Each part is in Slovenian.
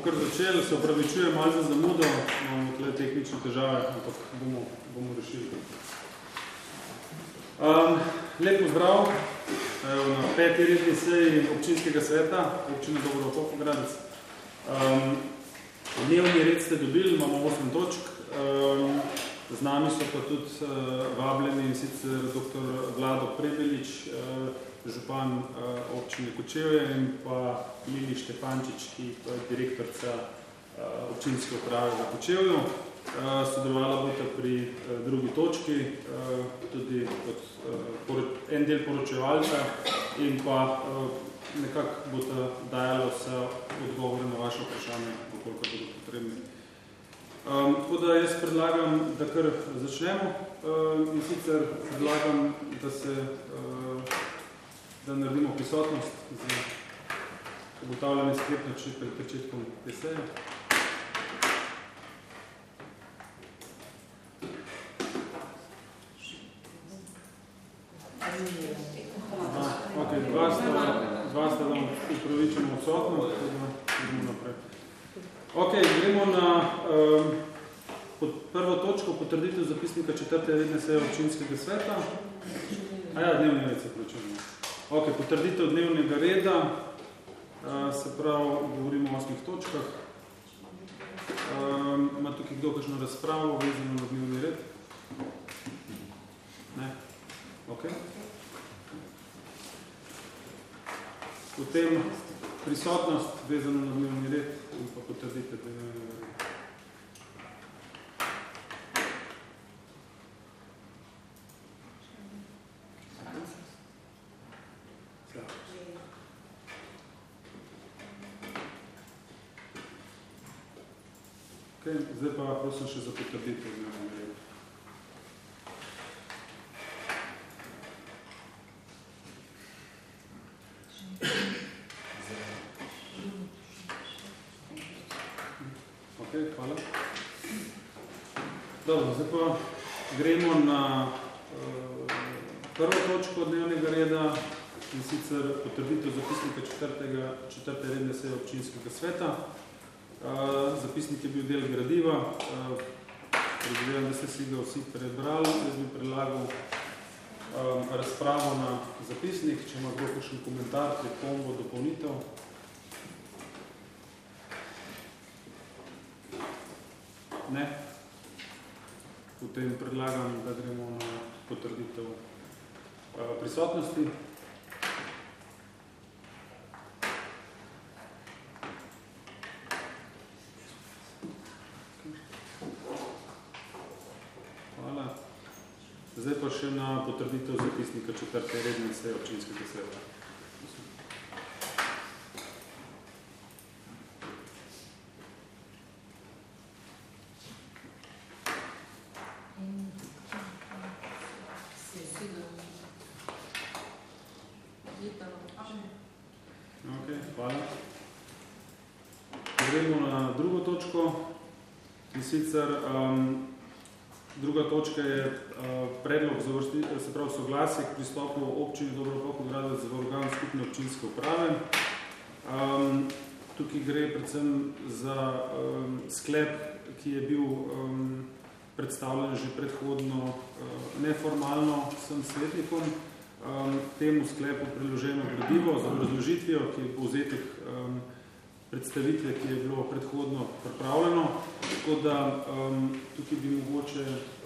kar začeli, se opravičujem malo za zamudo, imamo tle tehnične težave, ampak bomo rešili. Lep pozdrav na 5. redni seji občinskega sveta, občine Dobro Pokogradec. Dnevni red ste dobili, imamo 8 točk. Z nami so pa tudi vabljeni sicer dr. Vlado Prebelič, župan občine Kočevje in pa Lili Štefančič, ki je direktorca občinske uprave v Kočevju. Sodelovala boste pri drugi točki, tudi en del poročevalca in pa nekako boste dajala vse odgovore na vaše vprašanje, koliko bodo potrebni. Tako da jaz predlagam, da kar začnemo in sicer predlagam, da naredimo prisotnost za ugotavljanje sklepnoči pred pričetkom te seje. Dva sta vam upravičeno odsotno, gremo naprej. Gremo na prvo točko, potrditev zapisnika 4. redne seje občinskega sveta. Dnevni red se pričujemo. Potrditev dnevnega reda, se pravi, govorimo o 8 točkah. Ima tukaj kdo kakšno razpravo vezano na dnevni red? Ne? Potem prisotnost vezano na dnevni red in pa potrditev dnevnega reda. Zdaj pa prosim še za potrditev dnevnega reda. Hvala. Dobro, zdaj pa gremo na prvo točko dnevnega reda in sicer potrditev zapisnika 4. redne seje občinskega sveta. Zapisnik je bil del gradiva, predvidevam, da ste si ga vsi prebrali. Jaz bi predlagal razpravo na zapisnik, če ima kdo kakšen komentar, pripombo, dopolnitev. Ne? Potem predlagam, da gremo na potrditev prisotnosti. Hvala. Zdaj pa še na potrditev zapisnika 4. redne seje občinskega sveta. Hvala. Gremo na drugo točko. In sicer druga točka je predlog za se pravi soglasje k pristopu občine Dobro Pokogradec v organ skupne občinske uprave. Tukaj gre predvsem za sklep, ki je bil predstavljen že predhodno neformalno vsem svetnikom. Temu sklepu priloženo gradivo z obrazložitvijo, ki je povzetek predstavitve, ki je bilo predhodno pripravljeno. Tako da tukaj bi mogoče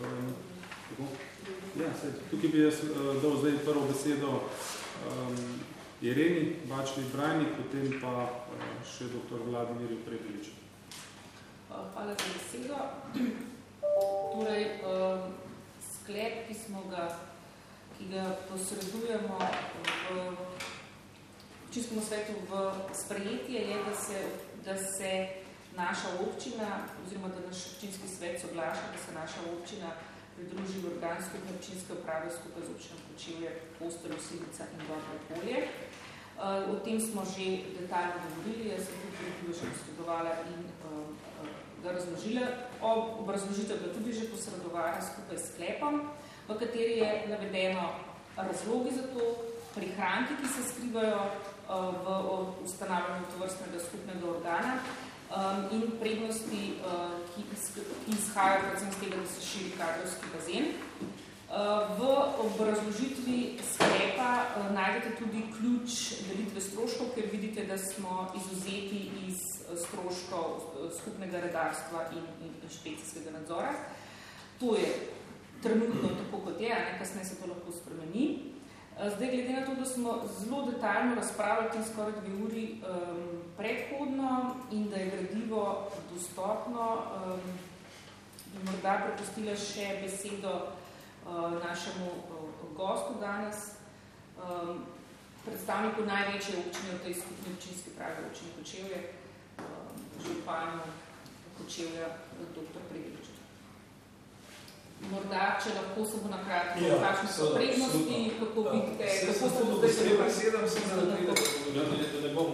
tukaj bi jaz dal zdaj prvo besedo Ireni Bačnik-Brajnik, potem pa še dr. Vladimirju Prebeliču. Hvala za besedo. Torej, sklep, ki ga posredujemo v občinskemu svetu v sprejetje, je, da se naša občina, oziroma da naš občinski svet soglaša, da se naša občina pridruži v organ skupne občinske uprave skupaj z občinom Kočevje, Postelj, Osivica in Dobro Polje. O tem smo že detaljno govorili, jaz sem tudi že posredovala in ga razložila. Obrazložitev je tudi že posredovana skupaj s sklepom, v kateri je navedeno razlogi za to, prihranki, ki se skrivajo v ustanavljanju tovrstnega skupnega organa in prednosti, ki izhajajo predvsem z tega, da se širi kadrovski bazen. V obrazložitvi sklepa najdete tudi ključ delitve stroškov, ker vidite, da smo izvzeti iz stroškov skupnega redarstva in inšpekcijskega nadzora. To je trenutno tako, kot je, kasneje se to lahko spremeni. Zdaj, glede na to, da smo zelo detaljno razpravljali skoraj 2 uri predhodno in da je gradivo dostopno, bi morda prepustila še besedo našemu gostu danes, predstavniku največje občine v tej skupni občinski pravi občini Kočevje, županu Kočevja, dr. Prebelič. Morda, če lahko samo na kratko, kakšne so prednosti, kako vidite, kako se bo zdaj presedam, sem da ne bom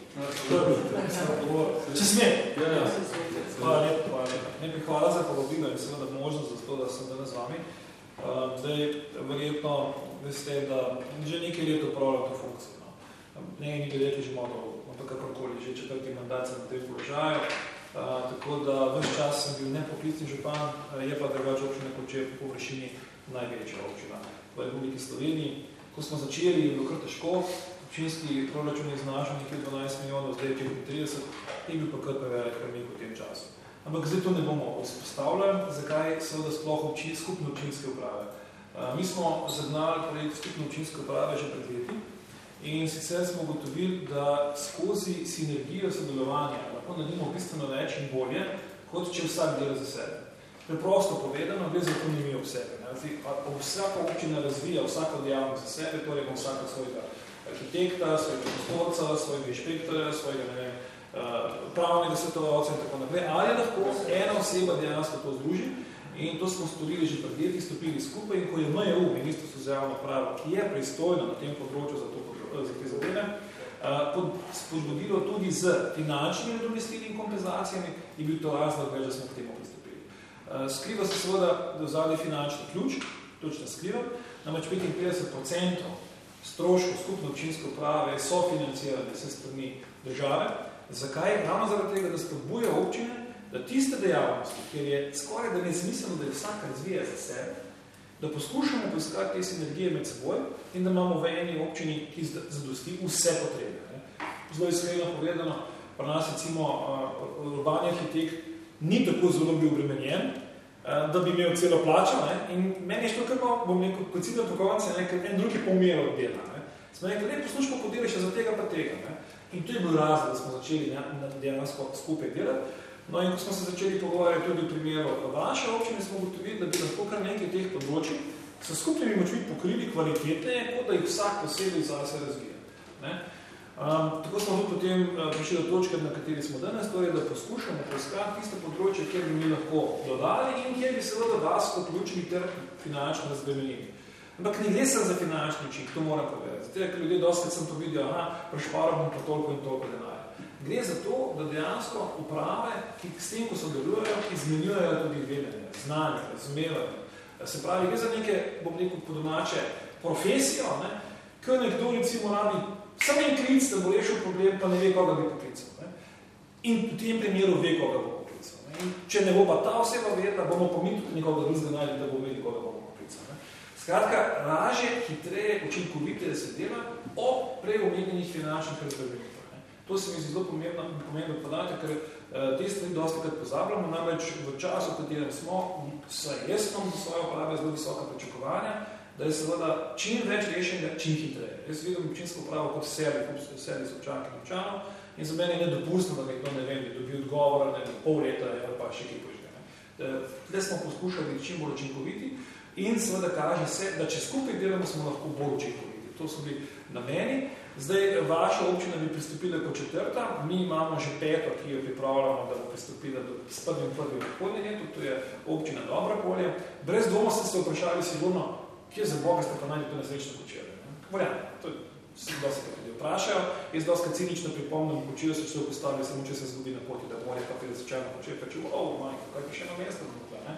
če smem. Hvala lepa. Hvala za povabilo in seveda možnost za to, da sem danes z vami. Zdaj, verjetno veste, da že nekaj let upravljam to funkcijo. Nekaj let že malo, ampak kakorkoli, že 4. mandat sem na tem položaju. Tako da ves čas sem bil nepoklicni župan, je pa drugače občina Kočevje po površini največja občina v Republiki Sloveniji. Ko smo začeli, je bilo kar težko, občinski proračun je znašal nekaj 12 milijonov, zdaj 35, je bil pa kar prevelik premik v tem času. Ampak zdaj to ne bomo izpostavljali, zakaj seveda sploh skupne občinske uprave. Mi smo zagnali projekt skupne občinske uprave že pred leti in sicer smo ugotovili, da skozi sinergijo sodelovanja lahko naredimo bistveno več in bolje, kot če vsak dela za sebe. Preprosto povedano, gre za ekonomijo ob sebe. Vsaka občina razvija vsako dejavnost za sebe, torej ima vsaka svojega arhitekta, svojega prostorca, svojega inšpektorja, svojega pravnega svetovalca in tako naprej. Ali lahko ena oseba dejansko to združi in to smo storili že pred leti, stopili skupaj in ko je MJU, Ministrstvo za javno upravo, ki je pristojno na tem področju za te zadeve, spodbudilo tudi z finančnimi nadomestili in kompenzacijami, je bil to razlog, da smo k temu pristopili. Skriva se seveda dozadnji finančni ključ, točno skriva, namreč 55% stroškov skupne občinske uprave je sofinancirane vse strani države. Zakaj? Ravno zaradi tega, da spodbuja občine, da tiste dejavnosti, kjer je skoraj da nesmiselno, da je vsak razvija za sebe, da poskušamo poiskati te sinergije med seboj in da imamo v eni občini, ki zadosti vse potrebe. Zelo iskreno povedano, pri nas recimo urbani arhitekt ni tako zelo bil obremenjen, da bi imel celo plačo in meni je šlo kako, bom rekel, kot cilj po konce, en drugi pomer od dela. Smo rekli, ne posluško podeliš za tega pa tega. In to je bil razlog, da smo začeli dejansko skupaj delati. No in ko smo se začeli pogovarjati tudi v primeru vaše občine, smo ugotovili, da bi lahko kar nekaj teh področij s skupnimi močmi pokrili kvalitetneje, kot da jih vsak posebej zase razvija. Tako smo tudi potem prišli do točke, na kateri smo danes, torej, da poskušamo poiskati tiste področje, kjer bi mi lahko dodali in kjer bi seveda vas vključili ter finančno razbremenili. Ampak ne gre se za finančni učinek, to moram povedati. Zato, ker ljudje dostakrat sem to videl, prešparal bom pa toliko in toliko denarja. Gre za to, da dejansko uprave, ki s tem, ko sodelujejo, izmenjujejo tudi vedenje, znanje, razumevanje. Se pravi, gre za neke, bom rekel, po domače profesijo, ko nekdo recimo rabi samo en klic, da bo rešil problem, pa ne ve, koga bi poklical. In v tem primeru ve, koga bo poklical. In če ne bo pa ta oseba vedela, bomo pa mi tudi nekoga drugega najti, da bo vedel, koga bomo poklical. Skratka, lažje, hitreje, učinkoviteje se dela ob prej omenjenih finančnih razbremenitev. To se mi zelo pomembno podatek, ker te stvari dostikrat pozabljamo, namreč v času, v katerem smo, jaz imam za svoje uprave zelo visoka pričakovanja, da je seveda čim več rešenega, čim hitreje. Jaz vidim občinsko upravo kot servis občank in občanov in za mene je nedopustno, da nekdo ne vem, da dobi odgovor, pol leta ali pa še kaj požne. Tukaj smo poskušali čim bolj učinkoviti in seveda kaže se, da če skupaj delamo, smo lahko bolj učinkoviti. To so bili nameni. Zdaj, vaša občina bi pristopila kot 4. Mi imamo že 5., ki jo pripravljamo, da bo pristopila s 1.1. prihodnje leto, to je občina Dobra Polje. Brez dvoma ste se vprašali sigurno, kje za Boga ste pa najti to nesrečno Kočevje. Verjamem, to se dosti ljudi vprašajo. Jaz dosti cinično pripomnim, Kočevje se človek postavlja samo, če se zgodi na poti, da more pa 50-čajno Kočevje, pa če majko, kaj pa še eno mesto?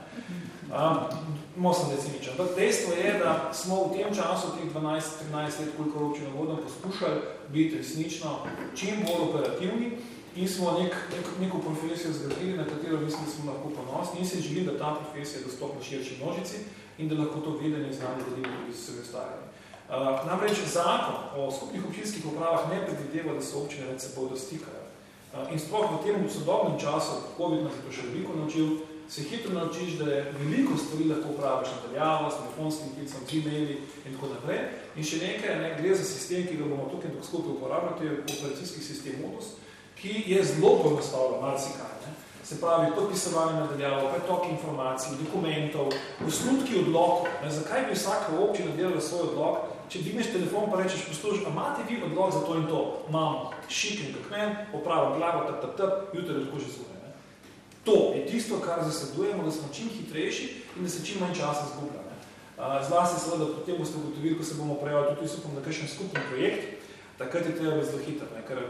Mosem da je ciničen. Dejstvo je, da smo v tem času, teh 12-13 let, koliko občino vodim, poskušali biti resnično čim bolj operativni in smo neko profesijo zgradili, na katero mislim, da smo lahko ponosni in se želi, da ta profesija je dostopna širši množici in da lahko to vedenje in znanje delimo tudi s vsemi ostalimi. Namreč zakon o skupnih občinskih upravah ne predvideva, da se občine med seboj dostikajo. In sploh v tem sodobnem času, COVID nas je to še veliko naučil, se hitro naučiš, da je veliko stvari lahko upraviš na daljavo, s telefonskim klicom, e-maili in tako naprej. In še nekaj, gre za sistem, ki ga bomo tukaj skupaj uporabljali, to je operacijski sistem Modus, ki je zelo poenostavljen, marsikaj. Se pravi, podpisovanje na daljavo, pretok informacij, dokumentov, osnutki odlokov. Zakaj bi vsaka občina delala svoj odlok? Če dvigneš telefon pa rečeš, poslušaj, a imate vi odlok za to in to? Imamo, šikim kakmen, opravim glavo, jutri lahko že zunaj. To je tisto, kar zasledujemo, da smo čim hitrejši in da se čim manj časa zgublja. Zlasti seveda, potem boste ugotovili, ko se bomo prejavili tudi upam na kakšen skupni projekt, takrat je treba zelo hitro, ker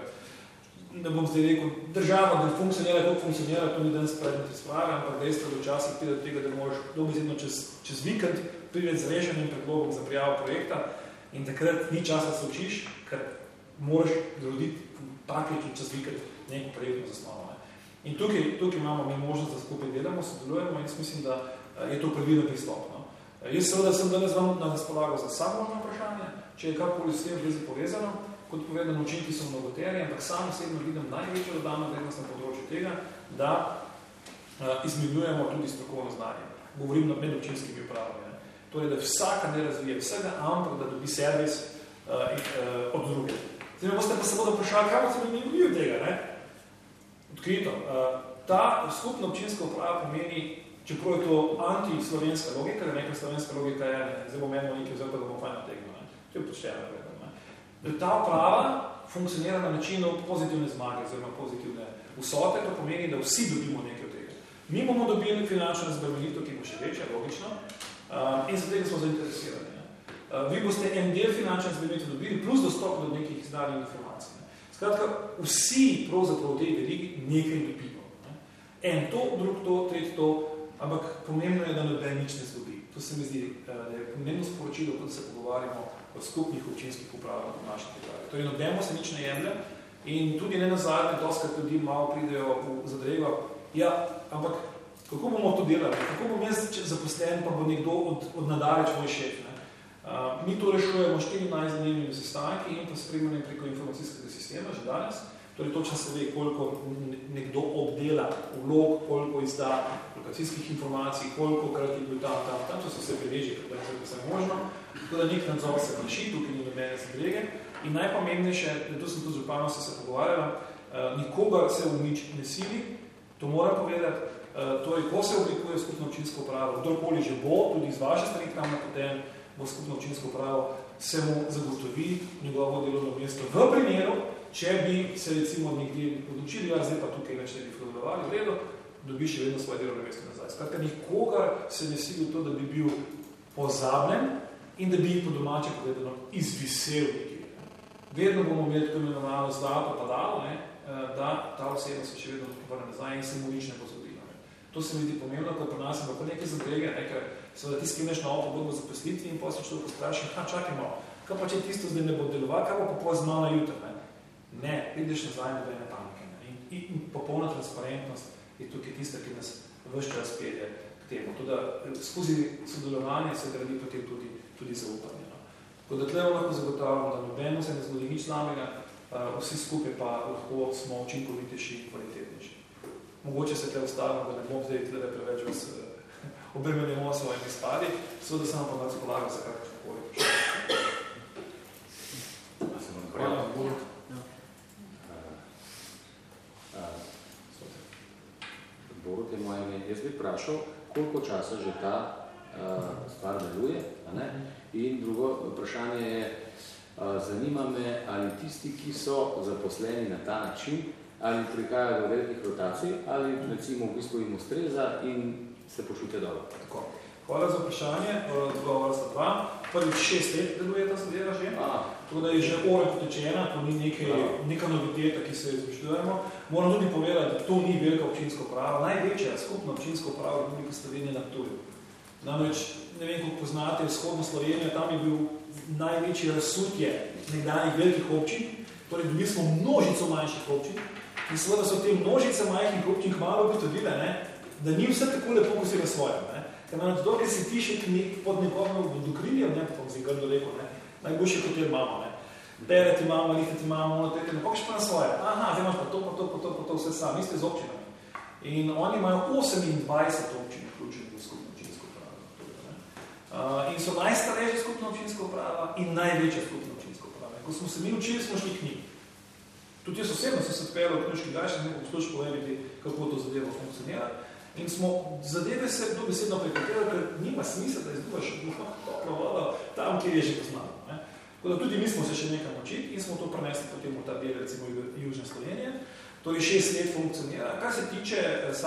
ne bom zdaj rekel, država, da funkcionira, kako funkcionira, to ni danes predmet razprave, ampak dejstvo, da včasih pride do tega, da moraš dobesedno čez vikend priti z rešenim predlogom za prijavo projekta in takrat ni časa se učiš, ker moraš zroditi praktično čez vikend neko projektno zasnovo. In tukaj imamo mi možnost, da skupaj delamo, sodelujemo in mislim, da je to pravilno pristop. Jaz seveda sem danes vam na razpolago za samo vprašanje, če je karkoli s tem vezi povezano, kot povedano, učinki so mnogoteri, ampak sam osebno vidim največjo dodano vrednost na področju tega, da izmenjujemo tudi strokovno znanje. Govorim med občinskimi upravami. Torej, da vsaka ne razvije vsega, ampak da dobi servis od druge. Zdaj boste pa se bodo vprašali, kaj se mi ni od tega, ne? Odkrito. Ta skupna občinska uprava pomeni, čeprav je to anti-slovenska logika, da neka slovenska logika je, zdaj bom eno nekaj vzel, pa da bom fajn otegnil. To je pošteno. Ta uprava funkcionira na načinu pozitivne zmage, oziroma pozitivne vsote, to pomeni, da vsi dobimo nekaj od tega. Mi bomo dobili finančno razbremenitev, ki bo še večja, logično, in za tega smo zainteresirani. Vi boste en del finančne razbremenitev dobili, plus dostop do nekih znanj informacij. Skratka, vsi pravzaprav v tej verigi nekaj dobimo. En to, drug to, tretji to, ampak pomembno je, da noben nič ne zdobi. To se mi zdi, da je pomembno sporočilo, ko se pogovarjamo o skupnih občinskih upravah v naših državi. Torej, nobeno se nič ne jemlje in tudi ne nazadnje, doskrat ljudi malo pridejo v zadrego. Ja, ampak kako bomo to delali? Kako bom jaz zaposlen, pa bo nekdo od nadaleč moj šef? Mi to rešujemo 14-dnevnimi sestanki in pa spremljanjem preko informacijskega sistema že danes. Torej, točno se ve, koliko nekdo obdela vlog, koliko izda lokacijskih informacij, koliko krat je bil tam, to so se beleži, kako je vse možno. Tako da nek nadzor se vrši, tukaj ni nobene zadrege. In najpomembnejše, da tu sem tudi z županom se pogovarjala, nikogar se v nič ne sili, to moram povedati. Torej, ko se oblikuje skupno občinsko upravo, kdorkoli že bo, tudi iz vaše strani tam napoten, bo skupno občinsko upravo, se mu zagotovi njegovo delovno mesto. V primeru, če bi se recimo nekdje odločili, zdaj pa tukaj več ne bi sodelovali, v redu, dobi še vedno svoje delovno mesto nazaj. Skratka, nikogar se ne sili v to, da bi bil pozabljen in da bi po domače povedano izvisel nekje. Vedno bomo imeli tako imenovano zlato padalo, da ta oseba se še vedno vrne nazaj in se mu nič ne pozabila. To se mi zdi pomembno, ker pri nas je pa nekaj zadrege, ker seveda ti skimneš novo pogodbo za poslitvi in potem se človek sprašuje, čakaj malo, kaj pa če tisto zdaj ne bo deloval, kaj pa po z malo jutri? Ne, prideš nazaj na dojene panike. In popolna transparentnost je tukaj tista, ki nas ves čas pelje k temu. Tudi skozi sodelovanje se gradi potem tudi zaupanje. Tako da tle lahko zagotavljamo, da nobeno se ne zgodi nič slamega, vsi skupaj pa lahko smo učinkovitejši in kvalitetnejši. Mogoče se tle ustavimo, da ne bom zdaj tle preveč vas obremenjamo svojimi spadi, seveda sem pa nas polagal za kakšno koli. Hvala, Borut. Borut je moje ime. Jaz bi vprašal, koliko časa že ta stvar deluje, in drugo vprašanje je, zanima me, ali tisti, ki so zaposleni na ta način, ali prihajajo do velikih rotacij, ali recimo v bistvu jim ustreza in se počute dobro. Tako. Hvala za vprašanje. Odgovor sta dva. Prvič 6 let deluje ta zadeva že. Tako da je že ora potečena, to ni neka noviteta, ki se izmišljujemo. Moram tudi povedati, da to ni velika občinska uprava. Največja skupna občinska uprava Republike Slovenije na Ptuju. Namreč, ne vem, kako poznate vzhodno Slovenijo, tam je bil največji razsutje nekdanjih velikih občin. Torej, dobili smo množico manjših občin, In seveda so te množice majhnih občin kmalu ugotovile, da ni vse tako lepo, ko si ga svojem. Ker nam to, ker si ti še pod nekom vodokriljem, pa bi si grdo rekel, najboljši hotel imamo. Bere ti imamo, lihte ti imamo, pa še pa na svoje. Aha, zdaj imaš pa to, vse sam, niste z občinami. In oni imajo 28 občin vključenih v skupno občinsko upravo. In so najstarejša skupna občinska uprava in največja skupna občinska uprava. Ko smo se mi učili, smo šli k njim. Tudi jaz osebno sem se odpeljal v knjižki Gajša, nekaj poslušal povedati, kako to zadevo funkcionira. In smo zadeve se dobesedno prekratili, ker nima smisla, da izgubaš toplo vodo tam, kjer je že poznano. Tako da tudi mi smo se še nekaj učili in smo to prenesli potem v ta del, recimo Južne Slovenije. Torej 6 let funkcionira. Kar se tiče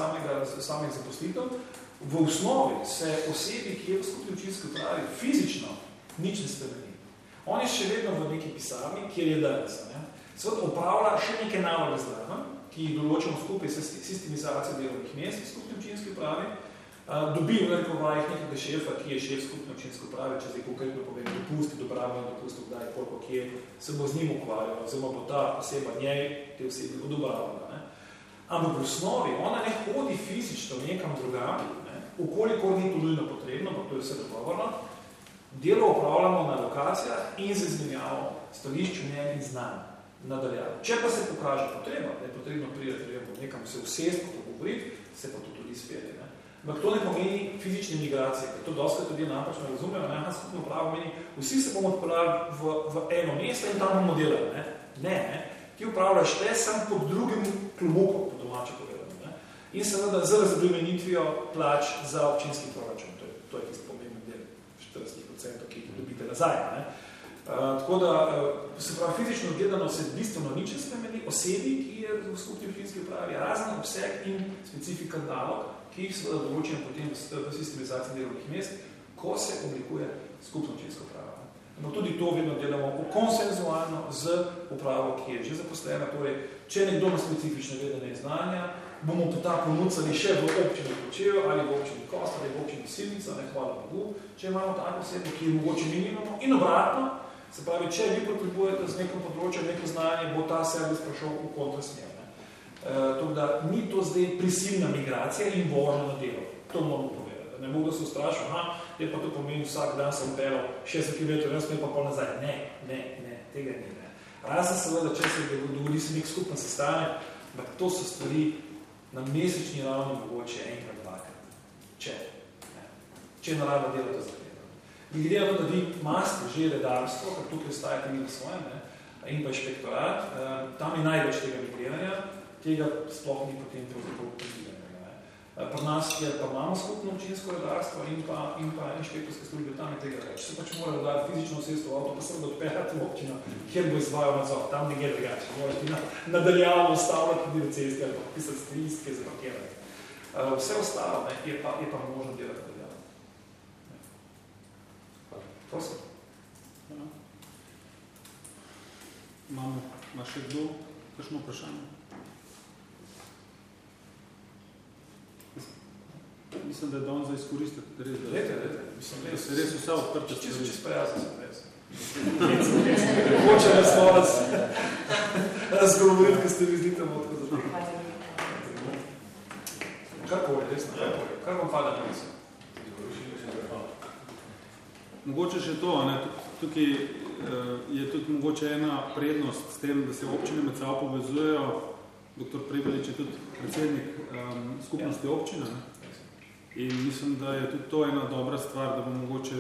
samih zaposlitev, v osnovi se osebi, ki je v skupni občinski upravi, fizično nič ne spremeni. On je še vedno v neki pisarni, kjer je danes. Seveda opravlja še neke naloge zraven, ki jih določamo skupaj s sistemizacijo delovnih mest v skupni občinski upravi, dobi v narekovajih nekega šefa, ki je šef skupne občinske uprave, če zdaj konkretno povem, dopusti, dobrava in dopusti, kdaj, koliko, kje, se bo z njim ukvarjal, oziroma bo ta oseba njej te osebi odobravala. Ampak v osnovi ona ne hodi fizično nekam drugam, ukolikor ni to nujno potrebno, pa to je vse dogovorno, delo opravljamo na lokacijah in z izmenjavo stališč, mnenj in znanj nadaljavo. Če pa se pokaže potreba, da je potrebno priti nekam se usesti, pogovoriti, se pa to tudi spelje. Ampak to ne pomeni fizične migracije, ker to dosti tudi napačno razumejo. Skupno upravo meni, vsi se bomo odpravili v eno mesto in tam bomo delali. Ne. Ti upravljaš te sam pod drugim klobukom, po domače povedano. In seveda z razbremenitvijo plač za občinski proračun. To je tisti pomemben del, 40%, ki jih dobite nazaj. Tako da, se pravi, fizično gledano se bistveno nič ne spremeni osebi, ki je v skupni občinski upravi, razen obseg in specifika nalog, ki jih seveda določimo potem v sistemizaciji delovnih mest, ko se oblikuje skupna občinska uprava. Ampak tudi to vedno delamo konsenzualno z upravo, ki je že zaposlena. Torej, če nekdo ima specifične vedenje znanja, bomo pa ta ponudcali še v občini Kočevje ali v občini Kost ali v občini Silnica, hvala Bogu, če imamo tako osebo, ki je mogoče minimum. In obratno, se pravi, če vi potrebujete z nekom področjem neko znanje, bo ta servis prišel v kontrasmer. Tako da ni to zdaj prisilna migracija in vožnja na delo. To moramo povedati. Ne mogo se ustrašil, je pa to pomeni vsak dan sem pelal 60 km, jaz pa pol nazaj. Ne, tega ni. Razen seveda, če se dogodi se nek skupen sestanek, ampak to so stvari na mesečni ravni mogoče enkrat, dvakrat. Če narava dela to zahteva. In glede na to, da vi imate že redarstvo, ker tukaj ostajate mi na svojem, in pa inšpektorat, tam je največ tega migriranja, tega sploh ni potem predvidenega. Pri nas, kjer pa imamo skupno občinsko redarstvo in pa inšpektorske službe, tam je tega več. Se pač mora redar fizično sesto v avto, pa se da odpeljati v občino, kjer bo izvajal nadzor, tam ne gre drugače. Moraš ti nadaljavo ustavljati tudi v cesti ali pa pisati stilistke za parkirati. Vse ostalo je pa možno delati nadaljavo. Prosim. Ima še kdo kakšno vprašanje? Mislim, da je danes za izkoristiti. Da se res vse odprte. Čisto prijazno sem res. Hoče nas vas razgovoriti, ko ste vizdite vodko za to. Karkoli, resno, kar vam pada na misel? Mogoče še to, tukaj je tudi mogoče ena prednost s tem, da se občine med sabo povezujejo. Dr. Prebelič je tudi predsednik skupnosti občina. In mislim, da je tudi to ena dobra stvar, da bomo mogoče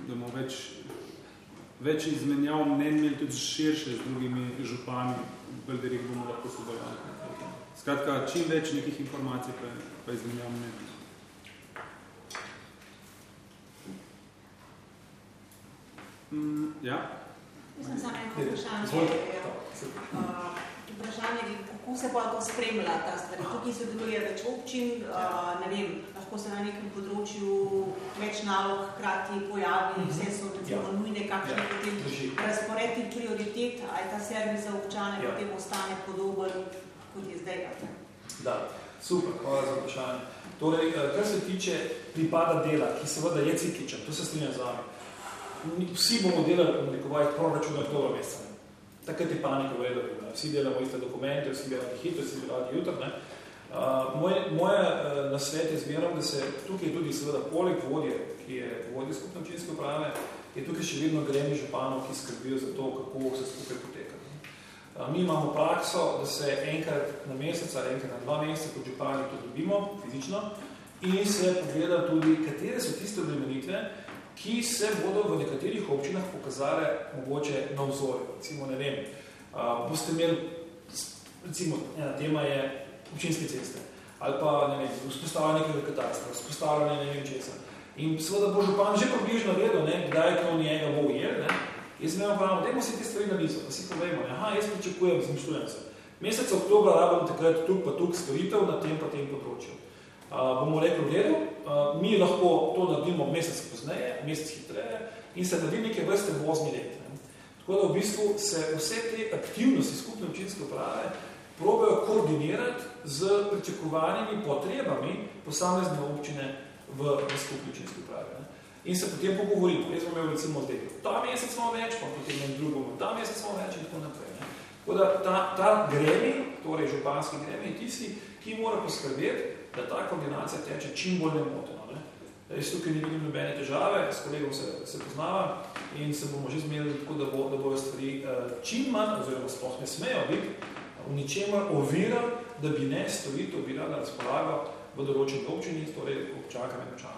več izmenjav mnenj imeli tudi širše z drugimi župani, belderih bomo lahko sodelovali. Skratka, čim več nekih informacij pa izmenjav mnenj. Ja? Mislim, samo eno vprašanje. Vprašanje, kako se pa to spremlja ta stvar? Tukaj se deluje več občin, ne vem, lahko se na nekem področju več nalog hkrati pojavi, vse so recimo nujne, kakšne potem razpored in prioritet, ali ta servis za občane potem ostane podoben, kot je zdaj. Da, super, hvala za vprašanje. Torej, kar se tiče pripada dela, ki seveda je cikličen, to se strinjam z vami. Vsi bomo delali v nekovajih proračunah oktobra meseca. takrat je panika vredno. Vsi delamo iste dokumente, vsi bi radi hitro, vsi bi radi jutro. Moje nasvet je zmerom, da se tukaj tudi seveda poleg vodje, ki je vodje skupne občinske uprave, je tukaj še vedno gremi županov, ki skrbijo za to, kako se skupaj poteka. Mi imamo prakso, da se enkrat na mesec ali enkrat na 2 meseca kot župani to dobimo fizično in se pogleda tudi, katere so tiste obremenitve, ki se bodo v nekaterih občinah pokazale mogoče na vzorju. Recimo, ne vem, boste imeli, recimo, ena tema je občinske ceste ali pa, ne vem, vzpostavljanje nekega katastra, vzpostavljanje ne vem česa. In seveda bo župan že približno vedel, kdaj to njega bo ujel, Jaz imam pravno, dajmo si te stvari na mizo, pa si povemo, jaz pričakujem, zmišljujem se. Meseca oktobra rabim takrat tuk pa tuk storitev na tem pa tem področju. Bomo rekli v redu, mi lahko to naredimo mesec pozneje, mesec hitreje in se naredi neke vrste vozni red. Tako da v bistvu se vse te aktivnosti skupne občinske uprave probajo koordinirati z pričakovanimi potrebami posamezne občine v skupni občinski upravi. In se potem pogovorimo. Jaz bom imel recimo zdaj, ta mesec smo več, pa potem en drugo, ta mesec smo več in tako naprej. Tako da ta gremi, torej županski gremi, je tisti, ki mora poskrbeti, da ta koordinacija teče čim bolj nemoteno. Jaz tukaj ne vidim nobene težave, s kolegom se poznavam in se bomo že zmenili tako, da bojo stvari čim manj, oziroma sploh ne smejo biti, v ničemer ovira, da bi ne storitev bila na razpolago v določeni občini, torej občankam in občanom.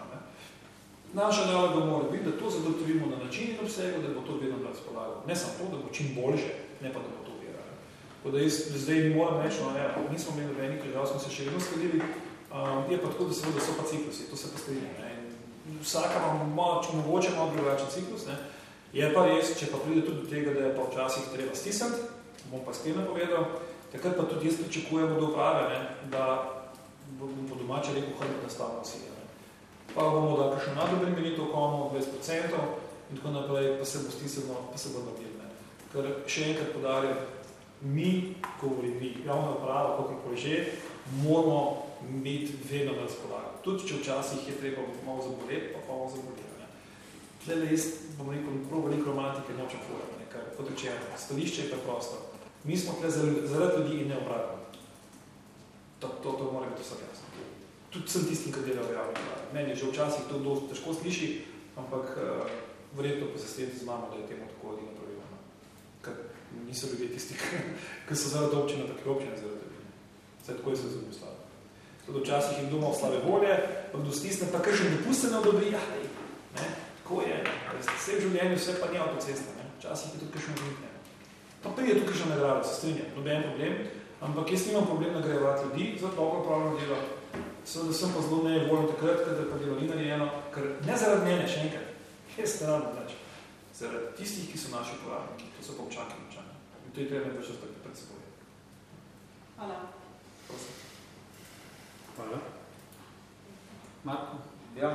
Naša naloga mora biti, da to zagotovimo na način in obsegu, da bo to vedno na razpolago. Ne samo to, da bo čim boljše, ne pa da bo to vera. Tako da jaz zdaj ne moram reči, nismo imeli nobenih težav, smo se še vedno skladili, je pa tako, da seveda so pa ciklusi, to se pa strinja. Vsaka ima mogoče malo drugačen ciklus, je pa res, če pa pride tudi do tega, da je pa včasih treba stisniti, bom pa skrivno povedal, takrat pa tudi jaz pričakujemo do uprave, da bom po domače rekel hrbet nastavno vsega. Pa bomo dali kakšno nadobremenitev komu, 20% in tako naprej, pa se bo stisnilo, pa se bo naredilo. Ker še enkrat podarjam, mi, govorim mi, javna uprava, kakorkoli že, moramo biti vedno na razpolago. Tudi če včasih je treba malo zaboleti, pa malo zaboleti. Tlele jaz, bom rekel, prav veliko romantike nočem furati, ker kot rečeno, stališče je preprosto. Mi smo tle zaradi ljudi in ne obratno. To mora biti vsak jasno. Tudi sem tistim, ki delajo javno upravo. Meni je že včasih to dosti težko sliši, ampak verjetno pa se steti znamo, da je temu tako edino pravilno. Ker niso ljudje tisti, ki so zaradi občine, tako občine zaradi ljudi. Vse tako je se zamislali. Tudi včasih jim doma v slave volje, pa kdo stisne, pa kakšen dopust se ne odobri, tako je. Vse v življenju, vse pa ni avtocesta. Včasih je tudi kakšen odobri. Pa prije tukaj še nagrado, se strinjam, noben problem, ampak jaz nimam problem nagrajevati ljudi za dobro pravno delo. Seveda sem pa zelo nevoljen takrat, kadar pa delo ni narejeno, ker ne zaradi mene še enkrat, jaz ne rado znači, zaradi tistih, ki so naši uporabniki, to so pa občanke in občani. In to je treba nekaj čas pred seboj. Hvala. Prosim. Hvala. Marko? Ja,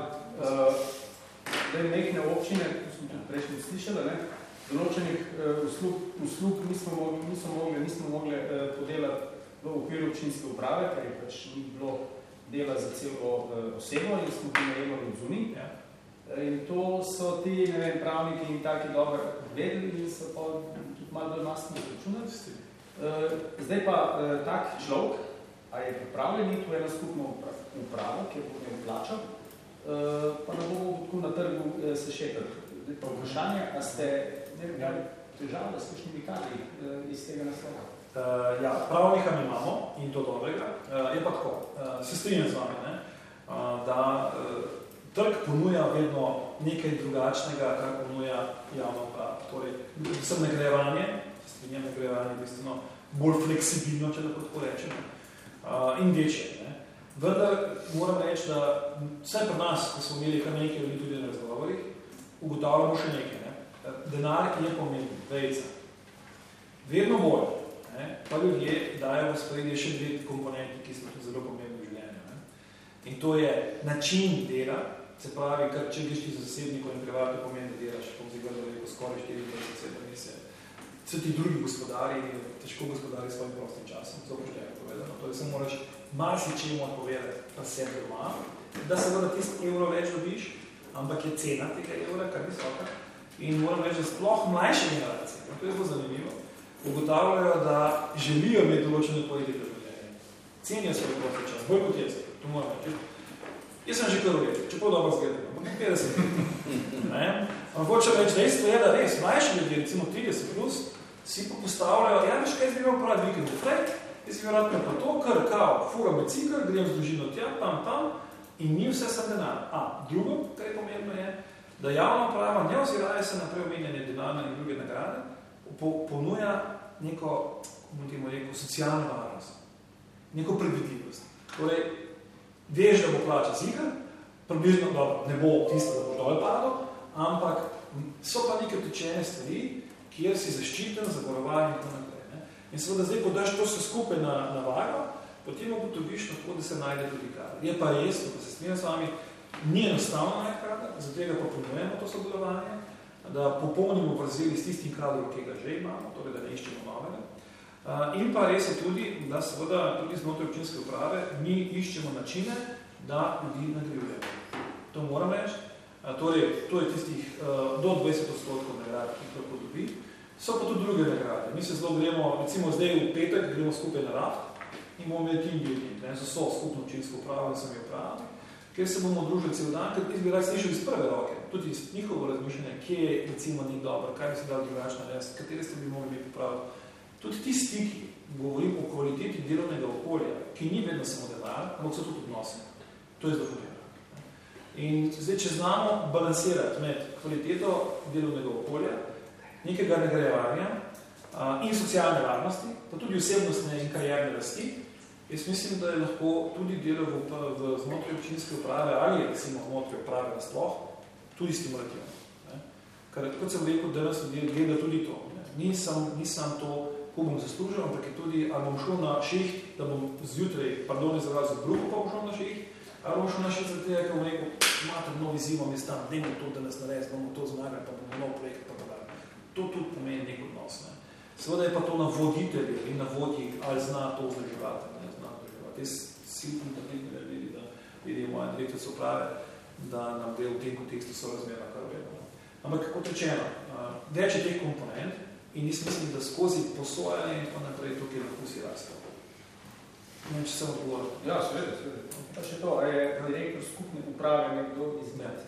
nekaj občine, ko smo tudi prejšnji slišali, določenih uslug nismo mogli podelati v okviru občinske uprave, ker je pač ni bilo dela za celo osebo in smo tudi najemali od zunaj. In to so ti pravniki in taki dobro vedeli in so pa tudi malo bolj masno izračunali. Zdaj pa tak človek, a je pripravljen iti v eno skupno upravo, ki bo ne plačal, pa ne bomo tako na trgu se šepati. Pa vprašanje, a ste težave s kakšnimi kadri iz tega naslova? Pravnika mi imamo in to dobrega. Je pa tako, se strinjam z vami, da trg ponuja vedno nekaj drugačnega, kar ponuja javna uprava. Torej, predvsem nagrajevanje, se strinjam, nagrajevanje je bistveno bolj fleksibilno, če lahko tako rečemo, in večje. Vendar moram reči, da vse pri nas, ko smo imeli kar nekaj ljudi tudi na razgovorih, ugotavljamo še nekaj. Denar je pomemben, vejca. Vedno bolj. Pa ljudje dajo v spredje še dve komponenti, ki so zelo pomembni v življenju. In to je način dela, se pravi, kar če greš ti za zasebnikov in privatno pomeni, da delaš, bom zdaj gledal rekel, skoraj 24 mesece. Vse ti drugi gospodari težko gospodari s svojim prostim časom, zelo pošteno povedano. Torej se moraš marsičemu odpovedati pa sebi doma, da seveda tisti evro več dobiš, ampak je cena tega evra kar visoka. In moram reči, da sploh mlajše generacije, to je zelo zanimivo, ugotavljajo, da želijo imeti določene politike življenja. Cenijo svoj prosti čas, bolj kot jaz, to moram reči. Jaz sem že kar uvedel, čeprav dobro zgledam, ampak 50 let. Hočem reči, dejstvo je, da res, mlajši ljudje, recimo 30 plus, si pa postavljajo, ja, veš kaj, jaz bi imel pravi vikend v fraj, jaz bi rad imel pa to, kar kao, furam bicikl, grem z družino tja, tam, in ni vse sam denar. Drugo, kar je pomembno je, da javna uprava ne oziraje se na preomenjene denarne in druge nagrade, ponuja neko, bomo temu rekel, socialno varnost, neko predvidljivost. Torej, veš, da bo plača zigar, približno, dobro, ne bo tisto, da bo dole padlo, ampak so pa neke tečene stvari, kjer si zaščiten, zavarovan in tako naprej. Ne? In seveda zdaj, ko daš to vse skupaj na vago, potem ugotoviš, lahko, da se najde tudi kadar. Je pa res, ko se strinjam s vami, ni enostavno najti kadar, zato tega pa ponujemo to sodelovanje, da popolnimo vrzeli s tistim kadrom, ki ga že imamo, torej da ne iščemo novega. In pa res je tudi, da seveda tudi znotraj občinske uprave mi iščemo načine, da ljudi nagrajujemo. To moram reči. Torej, to je tistih do 20% nagrad, ki jih lahko dobi. So pa tudi druge nagrade. Mi se zelo gremo, recimo zdaj v petek gremo skupaj na raft in bomo imeli team building, so skupno občinsko upravo in sami upravni, kjer se bomo družili cel dan, ker bi radi slišali iz prve roke, tudi iz njihovo razmišljanje, kje je recimo ni dobro, kaj bi se dal drugačno narediti, katere ste bi mogli popraviti. Tudi ti stiki, govorim o kvaliteti delovnega okolja, ki ni vedno samo denar, ampak so tudi odnose. To je zelo pomembno. In zdaj, če znamo balansirati med kvaliteto delovnega okolja, nekega nagrajevanja in socialne varnosti, pa tudi osebnostne in karierne rasti, jaz mislim, da je lahko tudi delo v znotraj občinske uprave ali recimo znotraj uprave nasploh tudi stimulativno. Ker, kot sem rekel, danes ljudje gleda tudi to. Ni sam to, ko bom zaslužil, ampak je tudi, ali bom šel na šiht, da bom zjutraj, pardon, izrazil bruho, pa bom šel na šiht, ali bom šel na šiht za tega, ker bom rekel, imate novi zivom, jaz tam, dajmo to danes narediti, bomo to zmagali, pa bomo nov projekt, pa tako. To tudi pomeni nek odnos. Ne. Seveda je pa to na voditelju in na vodji, ali zna to vzdrževati, ne zna vzdrževati. Jaz silno da vidi moja direktorica uprave, da nam gre v tem kontekstu so razmerno kar vedno. Ampak, kot rečeno, več je teh komponent in jaz mislim, da skozi posojanje in tako naprej tukaj lahko si raste. Ne vem, če sem odgovoril. Ja, seveda. Pa še to, je direktor skupne uprave nekdo izmed